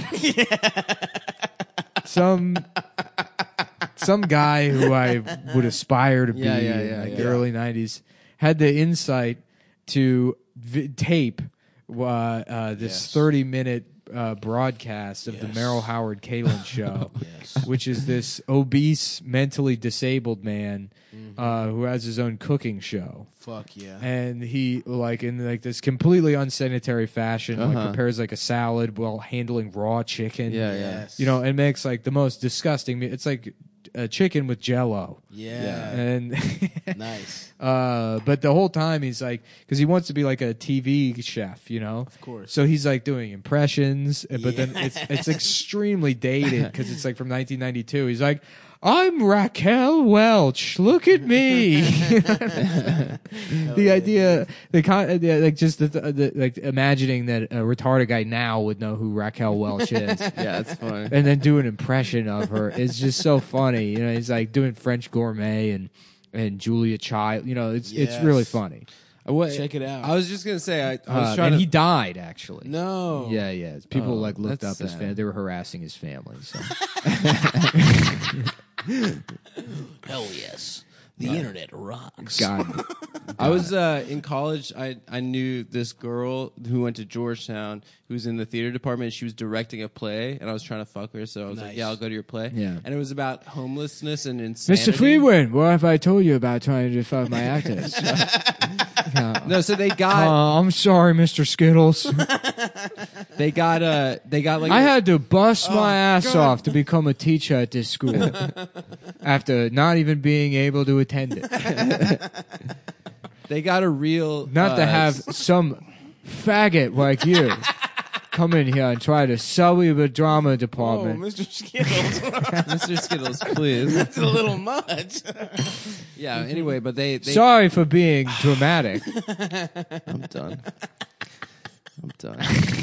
some some guy who I would aspire to be Yeah, yeah, in yeah, like yeah. the early nineties had the insight to vi- tape uh, uh, this Yes. thirty minute uh, broadcast of the Yes. Meryl Howard Kalin show, Yes. which is this obese, mentally disabled man Mm-hmm. uh, who has his own cooking show. Fuck yeah. And he like in like this completely unsanitary fashion like Uh-huh. prepares like a salad while handling raw chicken. Yeah, yeah. Yes. You know, and makes like the most disgusting. me- It's like a chicken with Jello. Yeah. And Nice. uh, but the whole time he's like, because he wants to be like a T V chef, you know. Of course. So he's like doing impressions, but then Yeah. it's it's extremely dated because it's like from nineteen ninety-two. He's like, I'm Raquel Welch. Look at me. The idea, the, con- the like, just the, the like imagining that a retarded guy now would know who Raquel Welch is, Yeah, it's funny. and then do an impression of her is just so funny. You know, he's like doing French Gourmet and and Julia Child. You know, it's it's really Yes. funny. Uh, what- Check it out. I was just gonna say, I, I was Uh, trying and to. he died actually. no. Yeah, yeah. People Oh, like looked that's up his sad. family. They were harassing his family. So. Hell yes. The internet rocks. God. I was uh, in college. I, I knew this girl who went to Georgetown who was in the theater department. She was directing a play, and I was trying to fuck her. So I was like, Nice. "Yeah, I'll go to your play." Yeah. And it was about homelessness and insanity. Mister Freeman, what have I told you about trying to fuck my actors? Yeah. No, so they got Uh, I'm sorry, Mister Skittles. they got uh they got like I had to bust Oh, my ass God. off to become a teacher at this school after not even being able to attend it. they got a real Not uh, to have some faggot like you come in here and try to sully the drama Oh, department. Mister Skittles. Mister Skittles, please. That's a little much. Yeah. Anyway, but they, they Sorry for being dramatic. I'm done. I'm done.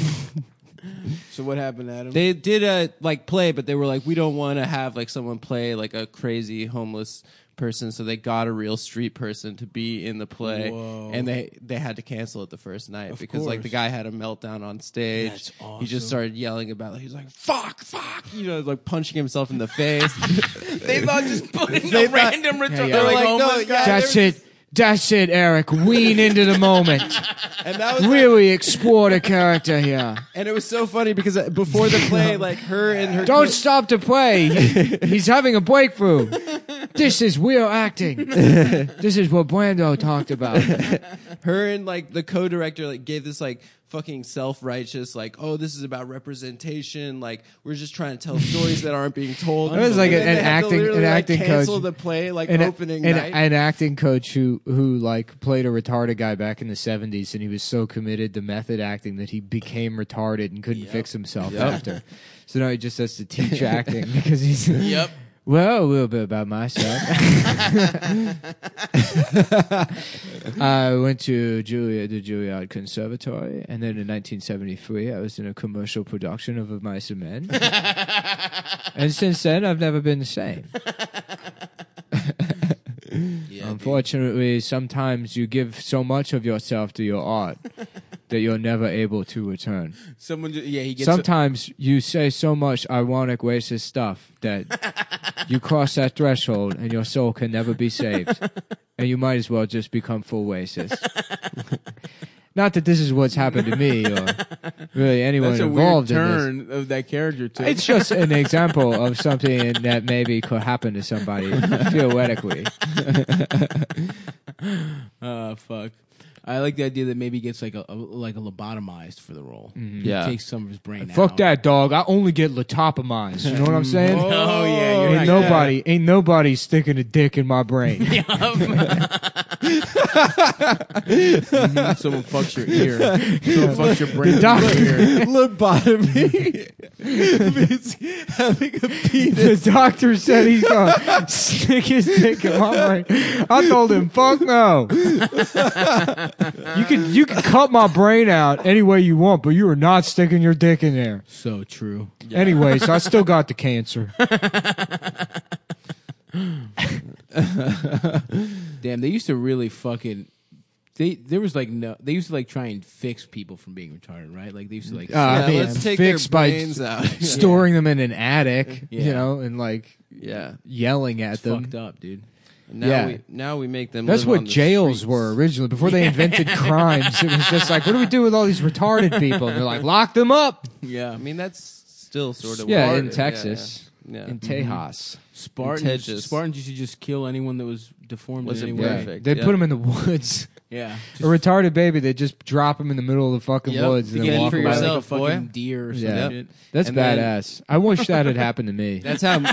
So what happened, Adam? They did a like play, but they were like, we don't want to have like someone play like a crazy homeless person, so they got a real street person to be in the play. Whoa. And they they had to cancel it the first night Of because like the course. guy had a meltdown on stage. That's He awesome. just started yelling about it. He was like, fuck, fuck, you know, like punching himself in the face. They thought just putting They a thought- random retarded yeah. like, Like, no, homeless yeah, guy. That's it. That's it, Eric. Wean into the moment. And that was like, Really explore the character here. and it was so funny because uh, before the play, like her and her Don't stop to play. He- he's having a breakthrough. This is real acting. This is what Brando talked about. her and like the co-director like gave this like fucking self-righteous like, oh, this is about representation, like we're just trying to tell stories that aren't being told. It was like And an- then an they had to acting- literally, an like, acting cancel coach. the play like An, opening an, night. an acting coach who who like played a retarded guy back in the seventies, and he was so committed to method acting that he became retarded and couldn't fix himself after. So now he just has to teach acting because he's Yep. Well, a little bit about myself. I went to Juilliard, the Juilliard Conservatory, and then in nineteen seventy-three, I was in a commercial production of Of Mice and Men. And since then, I've never been the same. Yeah, Unfortunately, sometimes you give so much of yourself to your art that you're never able to return. dude. Someone, just, yeah, he gets. Sometimes you say so much ironic, racist stuff that you cross that threshold and your soul can never be saved. And you might as well just become full racist. Not that this is what's happened to me or really anyone That's a weird involved in this. turn of that character too. It's just an example of something that maybe could happen to somebody theoretically. uh, fuck. I like the idea that maybe he gets like a, a like a lobotomized for the role. Yeah. Takes some of his brain out. Fuck that, dog. I only get lotopamized. You know what I'm saying? Oh yeah, you're Ain't right. nobody, ain't nobody sticking a dick in my brain. Someone fucks your ear. Someone fucks your brain. The doctor- with your ear. Lobotomy means having a penis. The doctor said he's gonna stick his dick in my brain. I told him, fuck no. You can you can cut my brain out any way you want, but you are not sticking your dick in there. So true. Anyways, I still got the cancer. Damn, they used to really fucking. They there was like no. They used to like try and fix people from being retarded, right? Like they used to like. Uh, Yeah, being let's take their fixed by brains out. storing them in an attic, Yeah. you know, and like Yeah. yelling at it's them. fucked up, dude. Now Yeah. we now we make them. That's live what on the jails streets. were originally. Before they invented crimes, it was just like, what do we do with all these retarded people? And they're like, lock them up. Yeah, I mean, that's still sort of Yeah, what- in Texas, Yeah, yeah. in Tejas. Spartans. Tejas. Spartans used to just kill anyone that was deformed. Wasn't in any way. perfect. They yeah. put them in the woods. Yeah. A retarded baby, they just drop him in the middle of the fucking Yep. woods You and get then it walk for away. By like a yourself, boy. fucking deer or some Yeah. shit. That's And then- badass. I wish that had happened to me. That's how.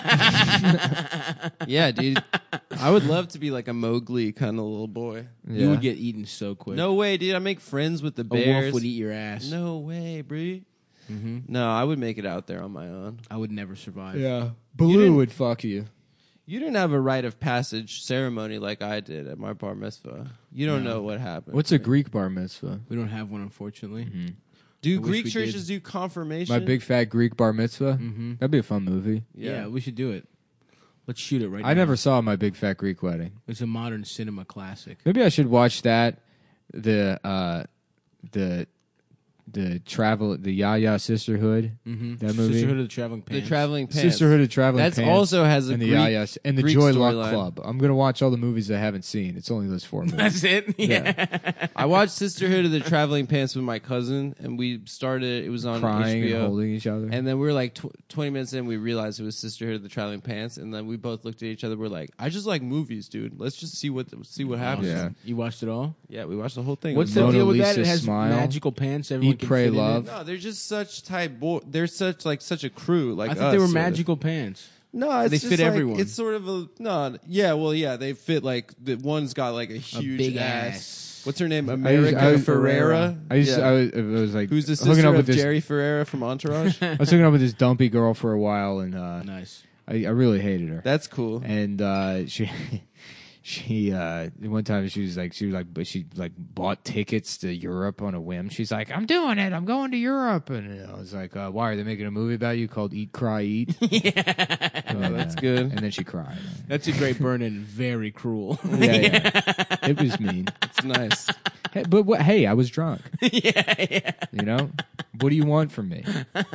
Yeah, dude. I would love to be like a Mowgli kind of little boy. Yeah. You would get eaten so quick. No way, dude. I make friends with the a bears. wolf would eat your ass. No way, brie. hmm No, I would make it out there on my own. I would never survive. Yeah. You Baloo didn't- would fuck you. You didn't have a rite of passage ceremony like I did at my bar mitzvah. You don't No. know what happened. What's a Greek bar mitzvah? We don't have one, unfortunately. Do I wish Greek we churches do confirmation? My big fat Greek bar mitzvah? Mhm. That'd be a fun movie. Yeah. we should do it. Let's shoot it right now. I never saw My Big Fat Greek Wedding. It's a modern cinema classic. Maybe I should watch that. The uh, the the travel the Yaya Sisterhood. Mm-hmm. That movie? Sisterhood of the Traveling The Pants. traveling pants. Sisterhood of Traveling That's Pants. also has a and the Greek, Yaya and the Greek Joy Luck storyline. Club. I'm gonna watch all the movies I haven't seen. It's only those four movies. That's it. Yeah. I watched Sisterhood of the Traveling Pants with my cousin, and we started. It was on Crying H B and O. holding each other. And then we were like tw- twenty minutes in, we realized it was Sisterhood of the Traveling Pants, and then we both looked at each other. We're like, "I just like movies, dude. Let's just see what see what happens." Yeah. You watched it all? Yeah, we watched the whole thing. What's It the was Mona deal with that? Lisa It has Smile. magical pants. Everyone Eat, can Pray, fit in it. Love. No, they're just such type. Bo- they're such like such a crew. Like I thought us, they were sort of. magical pants. No, it's They just fit like- everyone. It's sort of a no. Yeah, well, yeah, they fit like the one's got like a A huge big ass. ass. What's her name? I used- America I was- Ferrera. I used Yeah. I, was, I was like Who's the hooking sister up of with this. Jerry Ferrera from Entourage? I was hooking up with this dumpy girl for a while, and uh, Nice. I, I really hated her. That's cool. and uh, she she uh, one time she was like she was like but she like bought tickets to Europe on a whim. She's like, I'm doing it. I'm going to Europe, and I was like, uh, why are they making a movie about you called Eat, Cry, Eat? yeah, Oh, that's good. And then she cried. That's a great burn and very cruel. Yeah, yeah. It was mean. It's nice. Hey, but what, hey, I was drunk. yeah, yeah. You know, what do you want from me?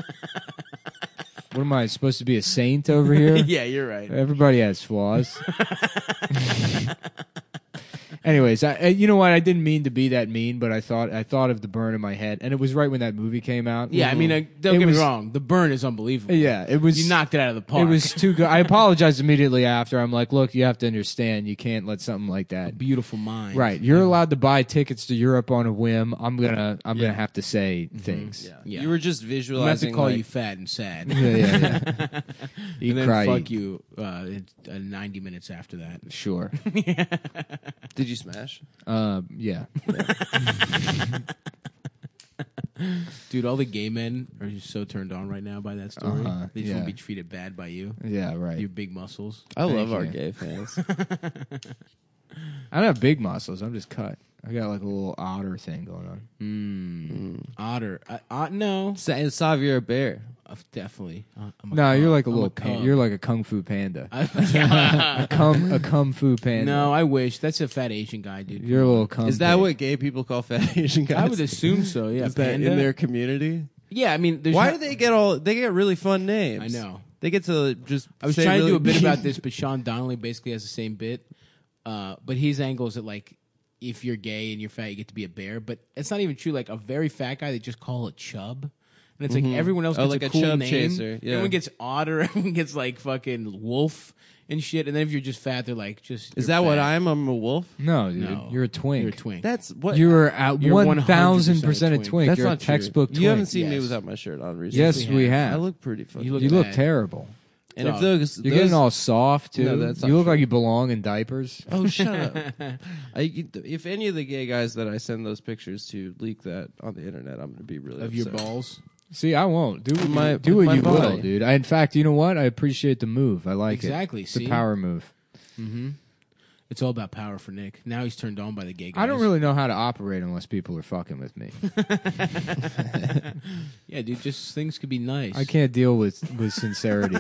What am I supposed to be, a saint over here? Yeah, you're right. Everybody has flaws. Anyways, I, I- you know what? I didn't mean to be that mean, but I thought I thought of the burn in my head, and it was right when that movie came out. Yeah, I mean, uh, don't It get was- me wrong. The burn is unbelievable. Yeah, it was. You knocked it out of the park. It was too good. I apologized immediately after. I'm like, look, you have to understand, you can't let something like a that. beautiful mind. Right, you're allowed to buy tickets to Europe on a whim. I'm gonna, I'm Yeah. gonna have to say things. Yeah. Yeah. You were just I'm gonna have to visualizing. call like, you fat and sad. Yeah, yeah, yeah. Eat, and then cry, fuck eat. you uh, in, uh, ninety minutes after that. Sure. Did you smash? Uh, yeah. Dude, all the gay men are just so turned on right now by that story. Uh-huh, They just yeah. want to be treated bad by you. Yeah, right. Your big muscles. I Thank love our you. gay fans. I don't have big muscles. I'm just cut. I got like a little otter thing going on. Mm. Otter. I, uh, no. Sa- Sav, you're a bear. Uh, definitely. Uh, I'm a No, cub. you're like a I'm little. pan- cub. you're like a kung fu panda. I- a kung a kung fu panda. no, I wish. That's a fat Asian guy, dude. you're a little kung. Is that pig. what gay people call fat Asian guys? I would assume so. Yeah, Is that panda? in their community? Yeah, I mean, there's Why not- do they get all? They get really fun names. I know. They get to just. I was say trying really to do a bit mean- about this, but Sean Donnelly basically has the same bit. Uh, but his angle is that like if you're gay and you're fat, you get to be a bear. But it's not even true. Like a very fat guy, they just call a chub. And it's like everyone else Oh, gets like a a cool chub name. chaser, yeah. Everyone gets otter. Everyone gets like fucking wolf and shit. And then if you're just fat, they're like just. Is you're that what fat. I'm? I'm a wolf. No, dude. No, You're a twink. You're a twink. That's what. You're at You're one thousand one hundred percent a percent a twink. That's You're not a textbook true. twink. You haven't seen me Yes. without my shirt on recently. Yes, we we have. have. I look pretty fucking. You look you look bad. terrible. and if Dog. those, You're those, getting all soft too. No, that's not you look true. like you belong in diapers. Oh, shut up! I, if any of the gay guys that I send those pictures to leak that on the internet, I'm going to be really of your upset. balls. See, I won't do what My- you, do what my you will, body. dude. I, in fact, you know what? I appreciate the move. I like Exactly, it. It's see? a power move. Mm-hmm. It's all about power for Nick. Now he's turned on by the gay guys. I don't really know how to operate unless people are fucking with me. Yeah, dude. Just things could be nice. I can't deal with with sincerity.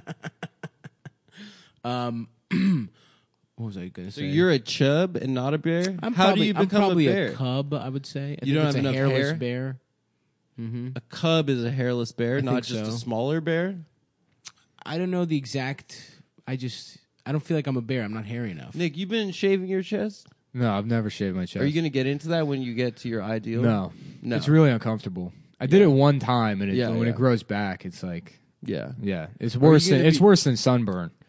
Um, what was I going to So say? you're a chub and not a bear. I'm How probably, do you I'm become probably a bear? cub. I would say. I You think don't it's have a enough hairless hair? bear. Mm-hmm. A cub is a hairless bear, I not think just a so. smaller bear. I don't know the exact. I just. I don't feel like I'm a bear. I'm not hairy enough. Nick, you've been shaving your chest. No, I've never shaved my chest. Are you going to get into that when you get to your ideal? No, No. It's really uncomfortable. I did it one time, and it, Yeah, when yeah. it grows back, it's like, Yeah. yeah, it's you worse than gonna it's be- worse than sunburn.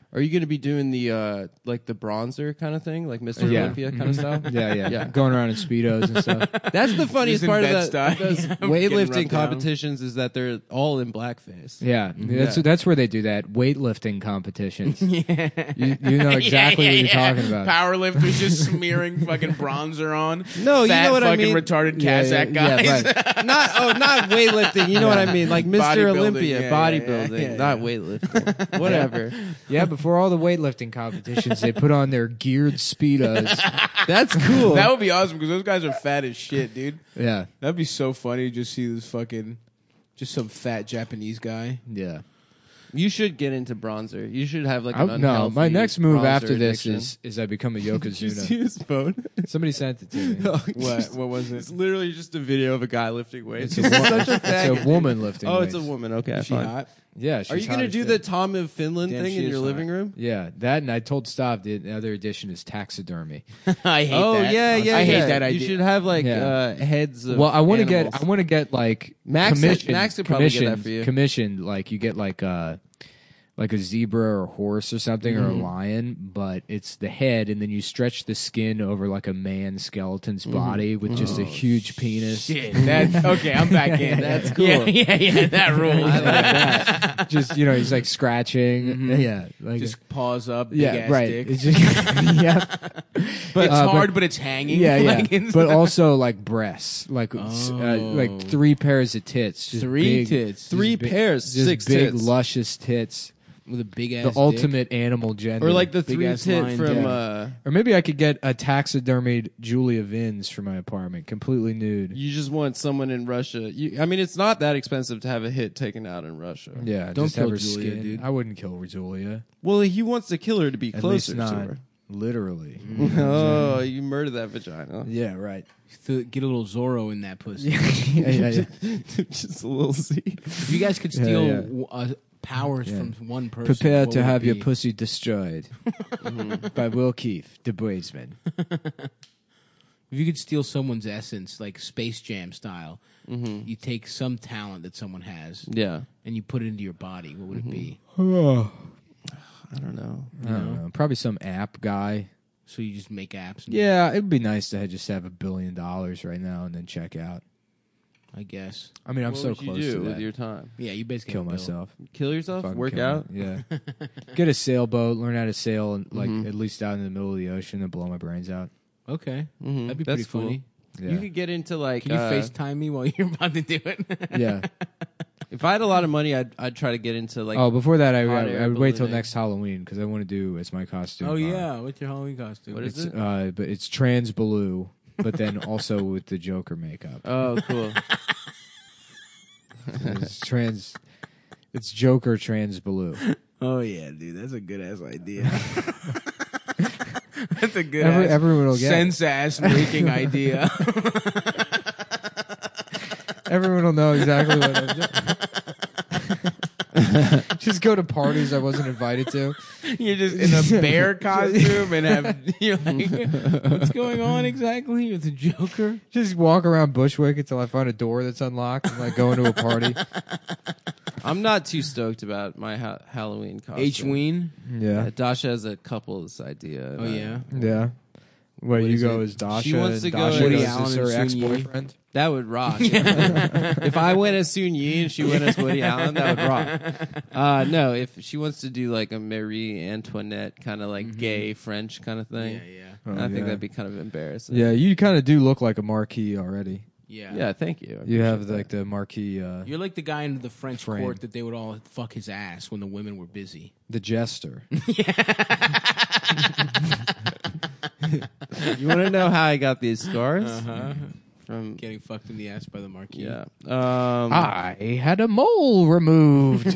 Are you going to be doing the uh, like the bronzer kind of thing, like Mister Yeah. Olympia kind of style? Yeah, yeah, Yeah. Going around in speedos and stuff. That's the funniest Using part of, Bed-Stuy. that, of those Yeah, getting weightlifting rubbed down. competitions is that they're all in blackface. Yeah, that's Yeah. that's where they do that weightlifting competitions. Yeah. You, you know exactly Yeah, yeah, what you're yeah. talking about. Powerlifters just smearing fucking bronzer on. No, you Fat know what I fucking mean? retarded Yeah, Kazakh yeah, guys. yeah, right. Not oh, not weightlifting. You know what I mean? Like Mister Bodybuilding, Olympia, yeah, yeah, bodybuilding, yeah, yeah, not yeah. weightlifting. Whatever. Yeah, before all the weightlifting competitions, they put on their geared speedos. That's cool. That would be awesome because those guys are fat as shit, dude. Yeah, That'd be so funny to just see this fucking, just some fat Japanese guy. yeah. You should get into bronzer. You should have like I, an no, unhealthy my next move bronzer after this addiction. is is I become a Did you see yokozuna. his phone? Somebody sent it to me. What? What was It's it? literally just a video of a guy lifting weights. It's a, He's wo- such a it's faggot, a woman dude. lifting. Oh, it's a weights. woman. Okay, Is she fine. hot? Yeah, she's Are you hot gonna as do shit. the Tom of Finland Damn, thing she in is your hot. living room? Yeah, that and I told Stav the other edition is taxidermy. I hate Oh that. yeah, yeah. I hate yeah. that idea. You should have like Yeah. uh, heads. Of Well, I want to get animals. I want to get like Max- commissioned, Max could probably get that commissioned, for you. commissioned like you get like uh like a zebra or a horse or something or a Mm-hmm. lion, but it's the head, and then you stretch the skin over like a man skeleton's Mm-hmm. body with just a huge penis. Shit. That, okay, I'm back in. That's cool. Yeah, yeah, yeah. That rules. I like that. Just you know, he's like scratching. Yeah, like Just paws up. Big yeah, ass right. Dick. It's just, yeah, It's uh, hard, but- but, it's hanging. yeah, yeah. Like, it's- But also like breasts, like uh, Oh. like three pairs of tits, just Three big, tits. just Three big- pairs, just six big tits. luscious tits. with a big ass. The dick. ultimate animal gender. Or like the Big three ass tit lion from. dick. Uh, Or maybe I could get a taxidermied Julia Vins for my apartment, completely nude. you just want someone in Russia. You, I mean, it's not that expensive to have a hit taken out in Russia. Yeah, Don't just kill have her Julia, skin. dude. I wouldn't kill Julia. Well, he wants to kill her to be At closer least to not her. literally. Oh, you murdered that vagina. Yeah, right. Th- Get a little Zorro in that pussy. yeah, yeah, yeah. Just a little C. If you guys could steal yeah. w- uh, powers Yeah. from one person, Prepare what to would it have your be? pussy destroyed by Will Keefe, the Bradesman. If you could steal someone's essence, like Space Jam style, Mm-hmm. you take some talent that someone has Yeah. and you put it into your body. What would Mm-hmm. it be? Oh, I don't know. I don't know. Probably some app guy. So you just make apps. And, Yeah, it'd be nice to just have a billion dollars right now and then check out. I guess. I mean, I'm what so would close you do to with that. your time? Yeah, you basically Kill have a bill. myself. Kill yourself? Fucking Work kill out? me. Yeah. Get a sailboat, learn how to sail, and like Mhm. at least out in the middle of the ocean, and blow my brains out. Okay, Mhm. that'd be That's pretty cool. funny. Yeah. You could get into like. Can you uh, FaceTime me while you're about to do it? yeah. If I had a lot of money, I'd I'd try to get into like. oh, before that, I, hot I, air I would wait till ballooning. next Halloween because I want to do as my costume. oh uh, yeah, what's your Halloween costume? What is it's, it? Uh, but it's trans blue, but then also with the Joker makeup. Oh, cool. It's trans. It's Joker trans blue. Oh yeah, dude, that's a good ass idea. That's a good Every, ass everyone will get. it. sense ass making idea. Everyone will know exactly what I'm doing. Just go to parties I wasn't invited to. You're just in a bear costume and have you're like, what's going on exactly with the Joker? Just walk around Bushwick until I find a door that's unlocked and like go into a party. I'm not too stoked about my ha- Halloween costume. H Ween. Yeah, Yeah. Dasha has a couple's idea. Oh yeah. Yeah. What, What you is go it? as Dasha She wants and to go Dasha as goes Woody as Allen her and Sun ex-boyfriend? That would rock. If I went as Soon Yi and she went as Woody Allen, that would rock. Uh, no, if she wants to do like a Marie Antoinette kind of like gay French kind of thing, Yeah, yeah, Oh, I think yeah. that'd be kind of embarrassing. Yeah, you kind of do look like a marquee already. yeah. Yeah, thank you. I You have appreciate like the marquee, uh, You're like the guy in the French Frame. court that they would all fuck his ass when the women were busy. the jester. that. You want to know how I got these scars? Uh-huh. From Getting fucked in the ass by the marquis. yeah. Um, I had a mole removed.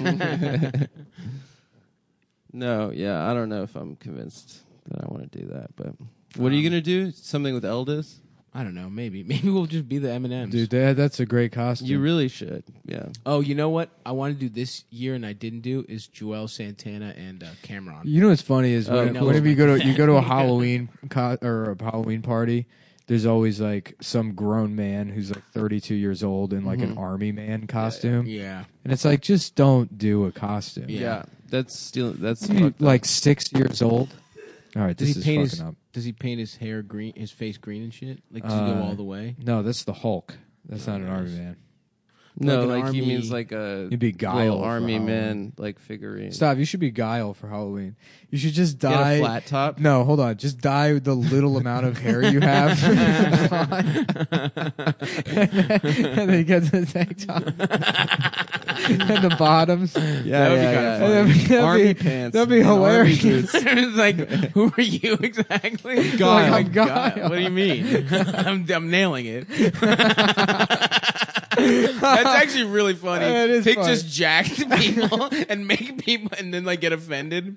No, yeah, I don't know if I'm convinced that I want to do that. But what are you Um, gonna do? Something with Eldis? I don't know. Maybe. Maybe we'll just be the M and M's. Dude, that, that's a great costume. You really should. Yeah. Oh, you know what? I want to do this year and I didn't do is Joel Santana and uh, Cameron. You know what's funny is Oh, when, no. whenever you go to you go to a Halloween co- or a Halloween party, there's always like some grown man who's like thirty-two years old in like an army man costume, Yeah. and it's like just don't do a costume. Yeah. Yeah. That's still that's He, fucked up. like six years old. All right, Does this he is paint fucking his up. Does he paint his hair green, his face green and shit? Like does he go Uh, all the way? No, that's the Hulk. That's Oh, not an nice. army man. no, like an like, he army- means like a You'd be Guile little for army Halloween. man like figurine. Stop. You should be Guile for Halloween. You should just Get dye. a flat top. No, hold on. Just dye the little amount of hair you have. And then get the tank top. And the bottoms. Yeah, That would be yeah, kinda yeah. funny. That'd be- that'd Army be- pants. That'd be and army hilarious. boots. It's like, who are you exactly? Guile. Like, I'm God, Guile. What do you mean? I'm, I'm nailing it. That's actually really funny. That is Pick funny. just jacked people and make people, and then like get offended.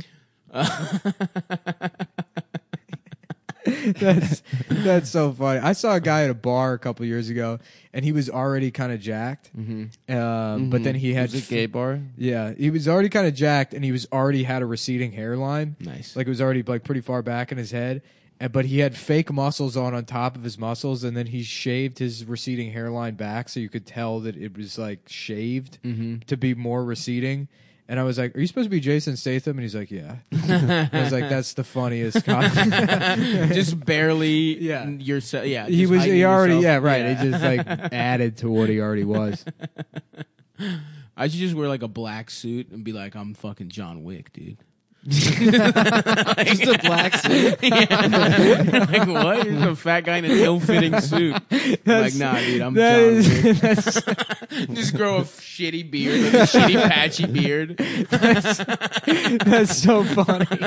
That's that's so funny. I saw a guy at a bar a couple years ago, and he was already kind of jacked. Mm-hmm. Um, But then he had Was it gay bar? Yeah, he was already kind of jacked, and he was already had a receding hairline. Nice. Like it was already like pretty far back in his head. And, but he had fake muscles on on top of his muscles, and then he shaved his receding hairline back, so you could tell that it was like shaved Mm-hmm. to be more receding. And I was like, "Are you supposed to be Jason Statham?" And he's like, "Yeah." I was like, "That's the funniest." Con-. just barely. Yeah. Yourself. Yeah. he just was. hiding He already. yourself. Yeah. Right. It just like added to what he already was. I should just wear like a black suit and be like, I'm fucking John Wick, dude. Just a black suit. Yeah. Like what? You're a fat guy in an ill-fitting suit. Like, nah, dude, I'm That John is- Wick. that's, Just grow a shitty beard, like a shitty patchy beard. that's so funny.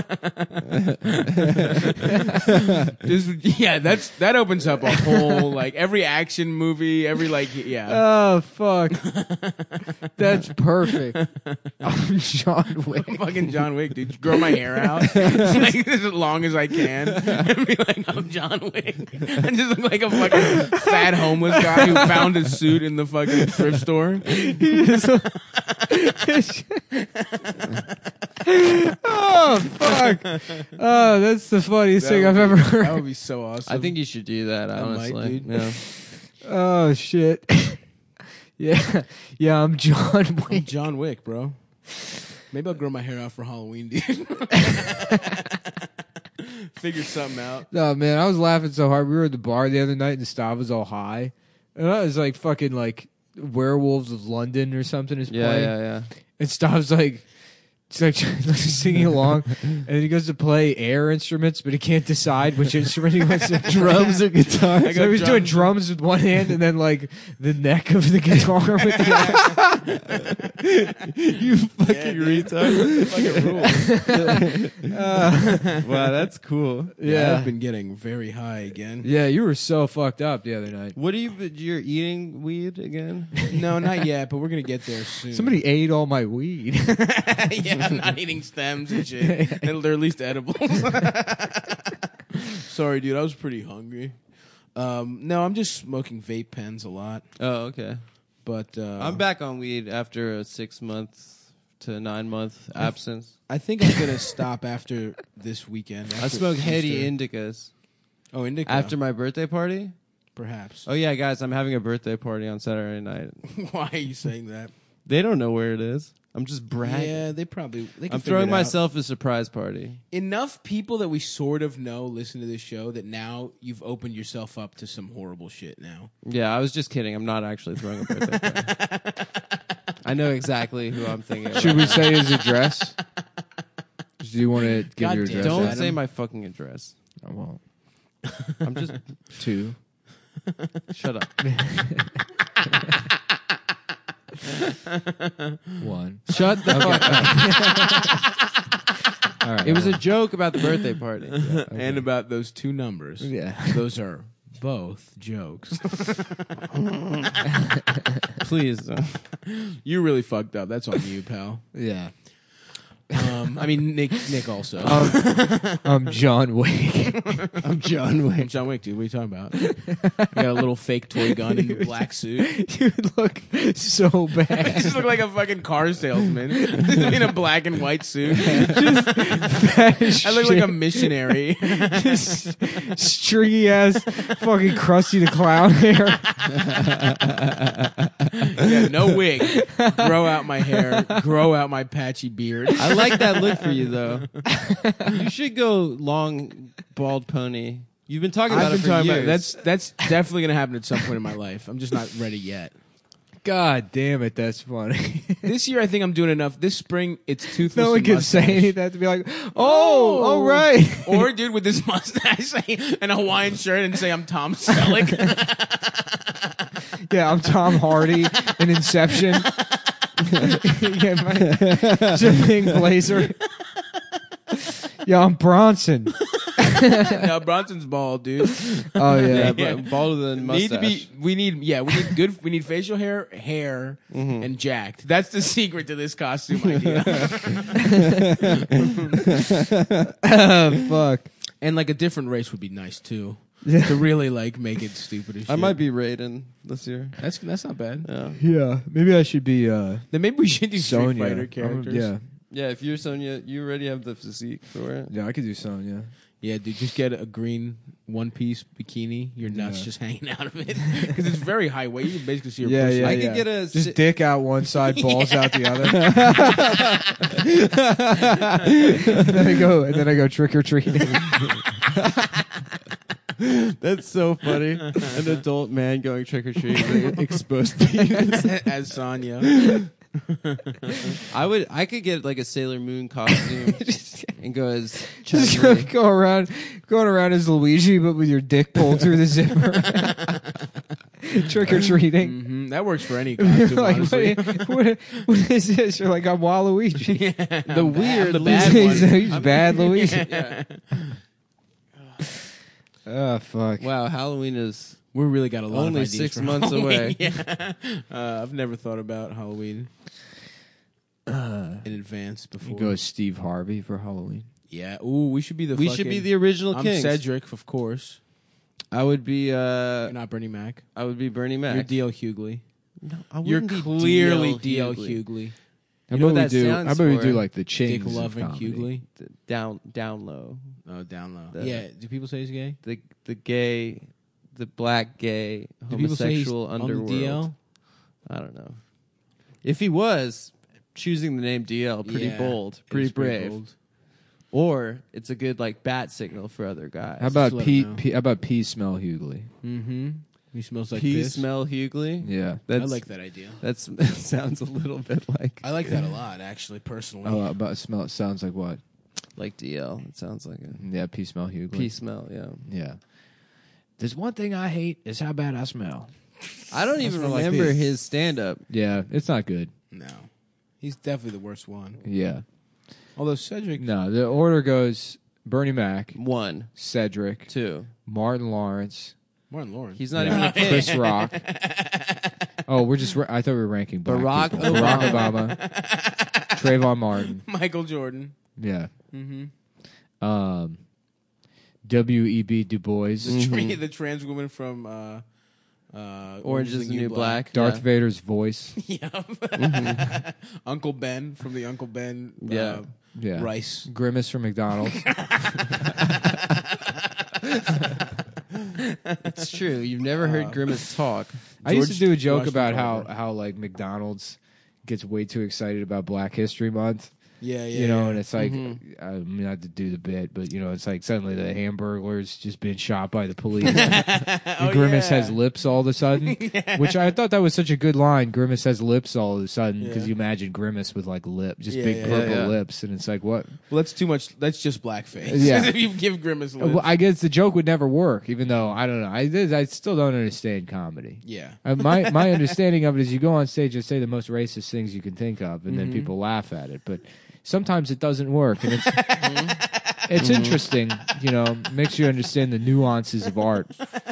Just yeah, that's that opens up a whole like every action movie, every like yeah. Oh fuck, that's perfect. I'm John Wick. Fucking John Wick, dude. Grow my hair out like as long as I can, and be like, I'm John Wick, and just look like a fucking fat homeless guy who found a suit in the fucking thrift store. Oh fuck! Oh, that's the funniest That thing would I've be- ever That heard. would be so awesome. I think you should do that. I might, Honestly, dude. yeah. Oh shit! Yeah, yeah. I'm John I'm Wick. John Wick, bro. Maybe I'll grow my hair out for Halloween, dude. Figure something out. No man, I was laughing so hard. We were at the bar the other night, and Stav was all high, and I was like, "Fucking like Werewolves of London" or something is Yeah, playing. yeah, yeah. And Stav's like, it's like singing along, and then he goes to play air instruments, but he can't decide which instrument he wants to drums or guitar. I So got he was doing drums. drums with one hand, and then like the neck of the guitar with the other. You fucking Yeah, retard. Fucking rule. Uh, Wow, that's cool. yeah, I've been getting very high again. yeah. You were so fucked up the other night. What do you? You're eating weed again? No, not yet, but we're gonna get there soon. Somebody ate all my weed. yeah, I'm not eating stems and shit. They're they're at least edibles. Sorry, dude. I was pretty hungry. Um, no, I'm just smoking vape pens a lot. Oh, okay. But uh, I'm back on weed after a six month to nine month absence. I think I'm gonna stop after this weekend. I after smoke heady Easter. indicas Oh, indica. after my birthday party. perhaps. Oh yeah, guys, I'm having a birthday party on Saturday night. Why are you saying that? They don't know where it is. I'm just bragging. Yeah, they probably. They can I'm figure throwing it out. myself a surprise party. Enough people that we sort of know listen to this show that now you've opened yourself up to some horrible shit. Now, Yeah, I was just kidding. I'm not actually throwing a birthday party. I know exactly who I'm thinking of. Should we say his address? Do you want to give God your damn. address? Don't Adam? say my fucking address. I won't. I'm just Two. shut up. One. Shut the fuck up. All right. It was a joke about the birthday party. and about those two numbers. yeah. Those are both jokes. Please. uh, You really fucked up. That's on you, pal. Yeah. Um, I mean, Nick. Nick also. Um, I'm John Wick. I'm John Wick. I'm John Wick, dude. What are you talking about? You got a little fake toy gun in the black suit. You look so I bad. just look like a fucking car salesman in a black and white suit. Fat as I look like a shit. missionary. Just stringy ass fucking Krusty the Clown hair. Yeah, no wig. Grow out my hair. Grow out my patchy beard. I like that look for you, though. You should go long, bald pony. You've been talking about I've it been for talking years. about that's that's definitely gonna happen at some point in my life. I'm just not ready yet. God damn it, that's funny. This year, I think I'm doing enough. This spring, it's toothless. No one and can mustache. say anything to be like, oh, all right. Or dude with this mustache say, and a Hawaiian shirt and say I'm Tom Selleck. Yeah, I'm Tom Hardy in Inception. Yeah, my Bing Blazer. Yeah, I'm Bronson. No, Bronson's bald, dude. Oh yeah, yeah, but balder than mustache. Need to be. We need. Yeah, we need good. We need facial hair, hair, Mm-hmm. and jacked. That's the secret to this costume idea. oh, fuck. And like a different race would be nice too. Yeah. To really like make it stupid as shit. I might be Raiden this year. That's that's not bad. Yeah. Yeah, maybe I should be uh, Then maybe we should do Street Sonya. Fighter I'm- characters. Yeah, Yeah, if you're Sonya, you already have the physique for it. yeah, I could do Sonya. Yeah, dude, just get a green one piece bikini. Your nuts Yeah. just hanging out of it because it's very high weight. You can basically see your Yeah, pussy. yeah, I yeah. could get a Just si- dick out one side, balls out the other. and then I go, and then I go trick or treating. That's so funny. An adult man going trick or treating, exposed penis. as Sonya. I would. I could get like a Sailor Moon costume and go as Just Chun-Li. go around, going around as Luigi, but with your dick pulled through the zipper. Trick or treating. hmm That works for any You're costume, like, honestly. what, what, what is this? You're like, I'm Waluigi. The weird, the Lu- bad He's, one. he's bad Luigi. Yeah. Oh, fuck. Wow, Halloween is We really got a lot Only of ideas six for months Halloween. away. Yeah. Uh, I've never thought about Halloween Uh, in advance you before. go as Steve Harvey for Halloween. Yeah. Ooh, we should be the. we fucking, should be the original I'm kings. Cedric, of course. I would be. Uh, You're not Bernie Mac. I would be Bernie Mac. You're D L Hughley. No, I You're wouldn't be clearly D D L L Hughley. Hughley. How You know about what we that do? How stands about we for? do like the Dick Chings of loving comedy? Hughley. D- down, down low. Oh, down low. The- yeah. Do people say he's gay? The the gay, the black gay Do people say he's homosexual on the underworld. D L? I don't know. If he was choosing the name D L, pretty Yeah, bold, it pretty is brave. bold. Or it's a good like bat signal for other guys. How about let P, him know. P? How about P smell Hughley? Mm-hmm. He smells like P piss. smell Hughley? Yeah. That's, I like that idea. That's, that sounds a little bit like I like that a lot, actually, personally. Oh, about smell. It sounds like what? like D L. It sounds like a Yeah, P smell Hughley. P smell. Yeah. Yeah. There's one thing I hate is how bad I smell. I don't even smell like remember pee. his stand up. Yeah, it's not good. No. He's definitely the worst one. Yeah. Although Cedric... No, the order goes Bernie Mac, One, Cedric, two. Martin Lawrence, Martin Lawrence. He's not yeah, even a king. Chris Rock. Oh, we're just. Ra- I thought we were ranking black Barack people. Barack Obama, Trayvon Martin. Michael Jordan. Yeah. Mm-hmm. Um. W E B Du Bois. The, tra- the trans woman from uh, uh, Orange is the New Black. Darth Yeah. Vader's voice. Yeah. Uncle Ben from the Uncle Ben uh, Yeah. Yeah. Rice. Grimace from McDonald's. It's true. You've never heard Grimace talk. I used to George do a joke Washington about how, Carver. how like McDonald's gets way too excited about Black History Month. Yeah, yeah. You know, yeah. and it's like, Mhm. I mean, not to do the bit, but you know, it's like suddenly the Hamburglar's just been shot by the police. Oh, And Grimace yeah. has lips all of a sudden, which I thought that was such a good line. Grimace has lips all of a sudden because Yeah. you imagine Grimace with like lip, just Yeah, big yeah, purple yeah. lips, and it's like what? Well, that's too much. That's just blackface. Yeah. if you give Grimace lips. Well, I guess the joke would never work, even though I don't know. I did- I still don't understand comedy. yeah. Uh, my my understanding of it is you go on stage and say the most racist things you can think of, and then Mhm. people laugh at it. But sometimes it doesn't work, and it's it's interesting. You know, makes you understand the nuances of art.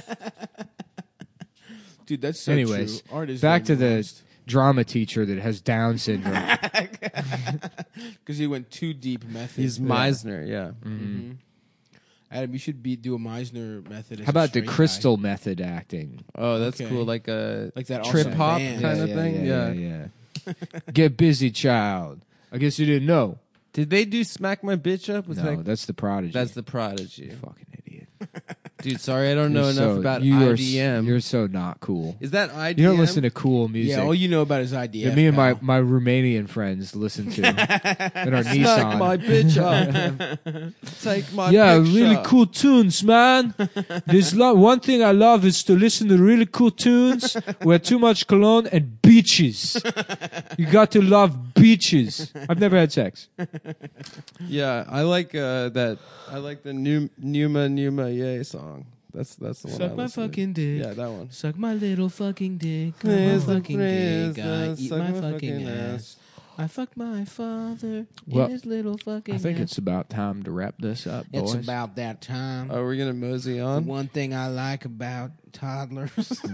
Dude, that's so Anyways, true. Art is back to very the drama teacher that has Down syndrome. because he went too deep method. He's Meisner, yeah. hmm Adam, you should be do a Meisner method. As How a about the straight guy. crystal method acting? Oh, that's Okay. cool. Like a Like that trip awesome hop band. kind yeah, of yeah, thing. Yeah, Yeah. yeah, yeah. Get busy, child. I guess you didn't know. Did they do Smack My Bitch Up? Was No, that, that's the Prodigy. that's the Prodigy. You fucking idiot. Dude, sorry, I don't know You're enough so- about you are I s- D M. You're so not cool. Is that I D You M? don't listen to cool music. Yeah, all you know about is I D F. that me and my, pal. my Romanian friends listen to in our Smack Nissan. my bitch up. Take my yeah, picture. really cool tunes, man. There's lo- one thing I love is to listen to really cool tunes with too much cologne and beaches. You got to love beaches. I've never had sex. Yeah, I like uh, that. I like the new Numa Numa Yay song. That's that's the one. Suck I my listen to. fucking dick. Yeah, that one. Suck my little fucking dick. Suck my Please, fucking please, dick. uh, I eat suck my my fucking fucking ass. ass. I fucked my father Well, in his little fucking I think ass. it's about time to wrap this up, boys. It's about that time. Are we gonna mosey The on? one thing I like about toddlers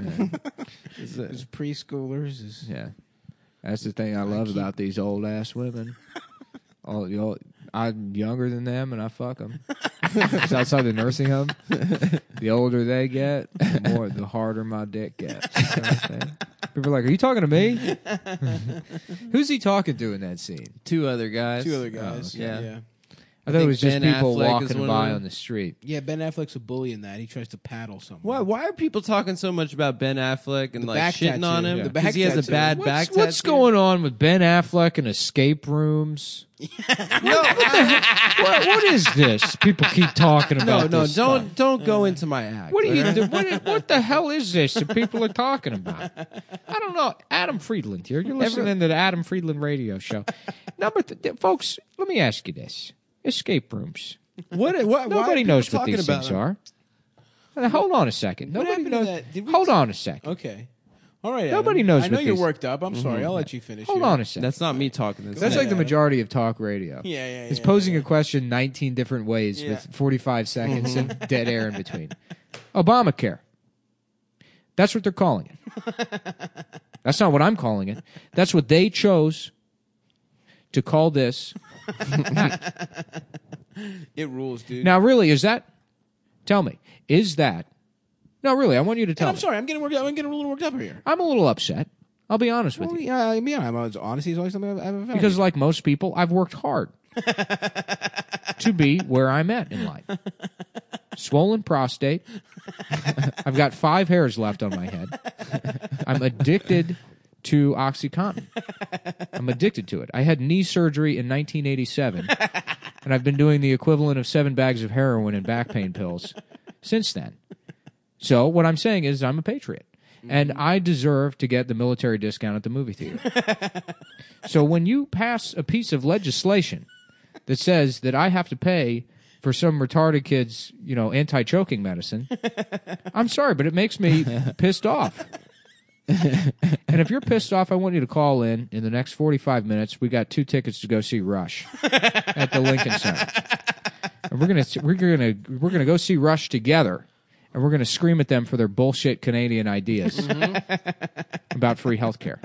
Is it- is preschoolers is Yeah, that's the thing I love keep- about these old ass women. All, you know, I'm younger than them, and I fuck them. It's outside the nursing home. The older they get, the more the harder my dick gets. You know what I'm saying? People are like, "Are you talking to me?" Who's he talking to in that scene? Two other guys. two other guys. okay. yeah. yeah. I thought it think was just Ben people Affleck is walking one by of them. on the street. Yeah, Ben Affleck's a bully in that. He tries to paddle someone. Why? Why are people talking so much about Ben Affleck and The like back shitting on tattoo. him? Yeah. The Because back he has a tattoo. bad What's, back what's tattoo? going on with Ben Affleck and escape rooms? no, what, the, what, what is this? People keep talking No, about. no, this don't stuff. don't go into my act. What are you? all right? do- What, what the hell is this that people are talking about? I don't know. Adam Friedland here. You're listening to the Adam Friedland radio show. Number, th- th- folks. Let me ask you this: escape rooms. What? What? why are Nobody people knows what talking these about things him? are. Now, hold on a second. What Nobody happened to knows. that? Did we Hold t- on a second. Okay. All right. Nobody Adam. knows I know what you're these- worked up. I'm sorry. I'll let you finish. Hold here. on a second. That's not me talking. That's, That's Yeah, like the Adam. majority of talk radio. Yeah, yeah, It's yeah, posing yeah. a question nineteen different ways Yeah. with forty-five seconds and dead air in between. Obamacare. That's what they're calling it. That's not what I'm calling it. That's what they chose to call this. It rules, dude. Now, really, is that? Tell me, is that? No, really, I want you to And tell I'm me. sorry. I'm getting worked up. I'm getting a little worked up here. I'm a little upset. I'll be honest with Well, you. yeah, I mean, I'm always honesty is always something I've, I've found. Because, like most people, I've worked hard to be where I'm at in life. Swollen prostate. I've got five hairs left on my head. I'm addicted to OxyContin. I'm addicted to it. I had knee surgery in nineteen eighty-seven, and I've been doing the equivalent of seven bags of heroin and back pain pills since then. So what I'm saying is I'm a patriot. And I deserve to get the military discount at the movie theater. So when you pass a piece of legislation that says that I have to pay for some retarded kid's, you know, anti-choking medicine, I'm sorry, but it makes me pissed off. And if you're pissed off, I want you to call in in the next forty-five minutes. We got two tickets to go see Rush at the Lincoln Center. And we're gonna we're gonna we're gonna go see Rush together, and we're gonna scream at them for their bullshit Canadian ideas about free health care.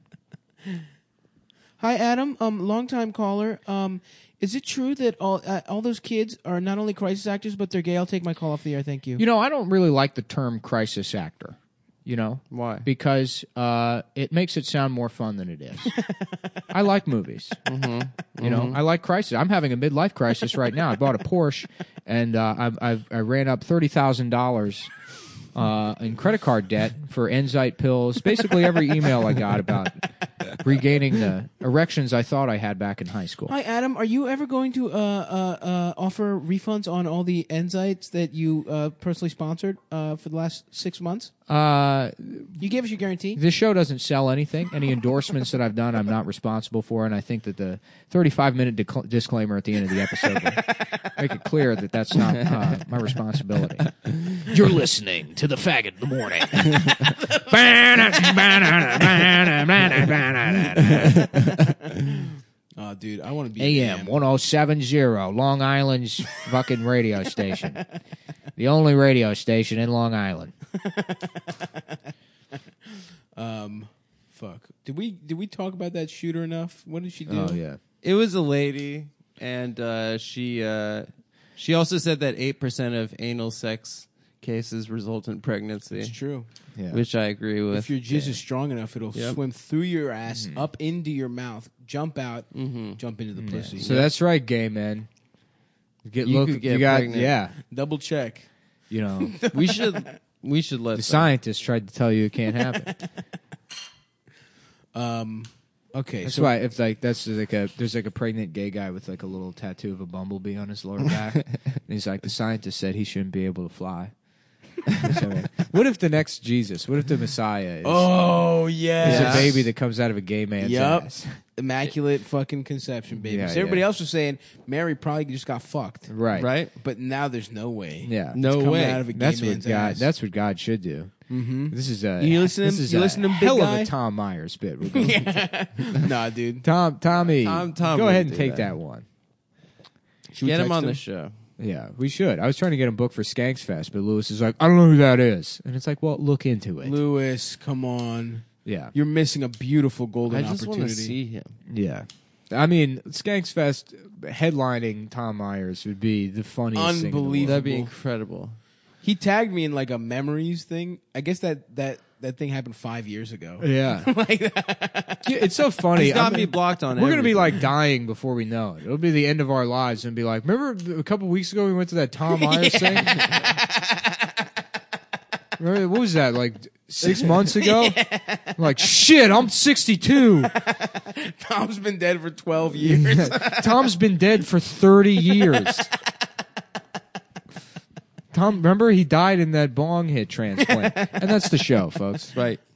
Hi, Adam. Um, longtime caller. Um, is it true that all uh, all those kids are not only crisis actors but they're gay? I'll take my call off the air. Thank you. You know, I don't really like the term crisis actor. You know Why? Because uh, it makes it sound more fun than it is. I like movies. Mm-hmm. You know, I like crisis. I'm having a midlife crisis right now. I bought a Porsche, and uh, I've, I've I ran up thirty thousand dollars uh, in credit card debt for Enzyte pills. Basically, every email I got about regaining the erections I thought I had back in high school. Hi, Adam. Are you ever going to uh, uh, uh, offer refunds on all the Enzytes that you uh, personally sponsored uh, for the last six months? Uh, You gave us your guarantee. This show doesn't sell anything. Any endorsements that I've done, I'm not responsible for, and I think that the thirty-five minute dec- disclaimer at the end of the episode will make it clear that that's not uh, my responsibility. You're listening to the Faggot in the Morning. Oh, dude, I want to be A M one oh seven zero, Long Island's fucking radio station. The only radio station in Long Island. Um, fuck. Did we did we talk about that shooter enough? What did she do? Oh, yeah. It was a lady, and uh, she uh, she also said that eight percent of anal sex cases result in pregnancy, It's true. Yeah. which I agree with. If your jizz is strong enough, it'll Yep. swim through your ass, Mm-hmm. up into your mouth, jump out, jump into the pussy. So that's right, gay men. Get, You look, could get you got, pregnant. yeah. Double check. you know, We should we should let the them. scientists tried to tell you it can't happen. Um, okay, That's so why if like that's like a there's like a pregnant gay guy with like a little tattoo of a bumblebee on his lower back, and he's like the scientist said he shouldn't be able to fly. So, what if the next Jesus? What if the Messiah is, oh is yeah, a baby that comes out of a gay man's Yup. ass? immaculate fucking conception, baby. Yeah, so everybody yeah. else was saying Mary probably just got fucked, Right. Right? but now there's no way. Yeah. No It's coming way. out of a gay That's what man's God. ass. That's what God should do. Mm-hmm. This is a. You listen to this him- is you a listen to him, big hell guy? of a Tom Myers bit. We're going Nah, dude. Tom, Tommy, Tom- Tom go would ahead and do take that. that one. Should we Get him text on the show. Yeah, we should. I was trying to get him booked for Skanks Fest, but Lewis is like, I don't know who that is, and it's like, well, look into it. Lewis, come on. Yeah, You're missing a beautiful golden I just want to opportunity. see him. yeah. I mean, Skanks Fest headlining Tom Myers would be the funniest thing in the world. Unbelievable. That'd be incredible. He tagged me in like a memories thing. I guess that that that thing happened five years ago. Yeah, like that. Yeah, it's so funny. He's got I'm- me blocked on. We're gonna be everything. like dying before we know it. It'll be the end of our lives and be like, remember a couple weeks ago we went to that Tom Myers thing? Remember, what was that, like six months ago? I'm like, shit, I'm sixty-two. Tom's been dead for twelve years. Tom's been dead for thirty years. Tom, remember he died in that bong hit transplant. And that's the show, folks. right.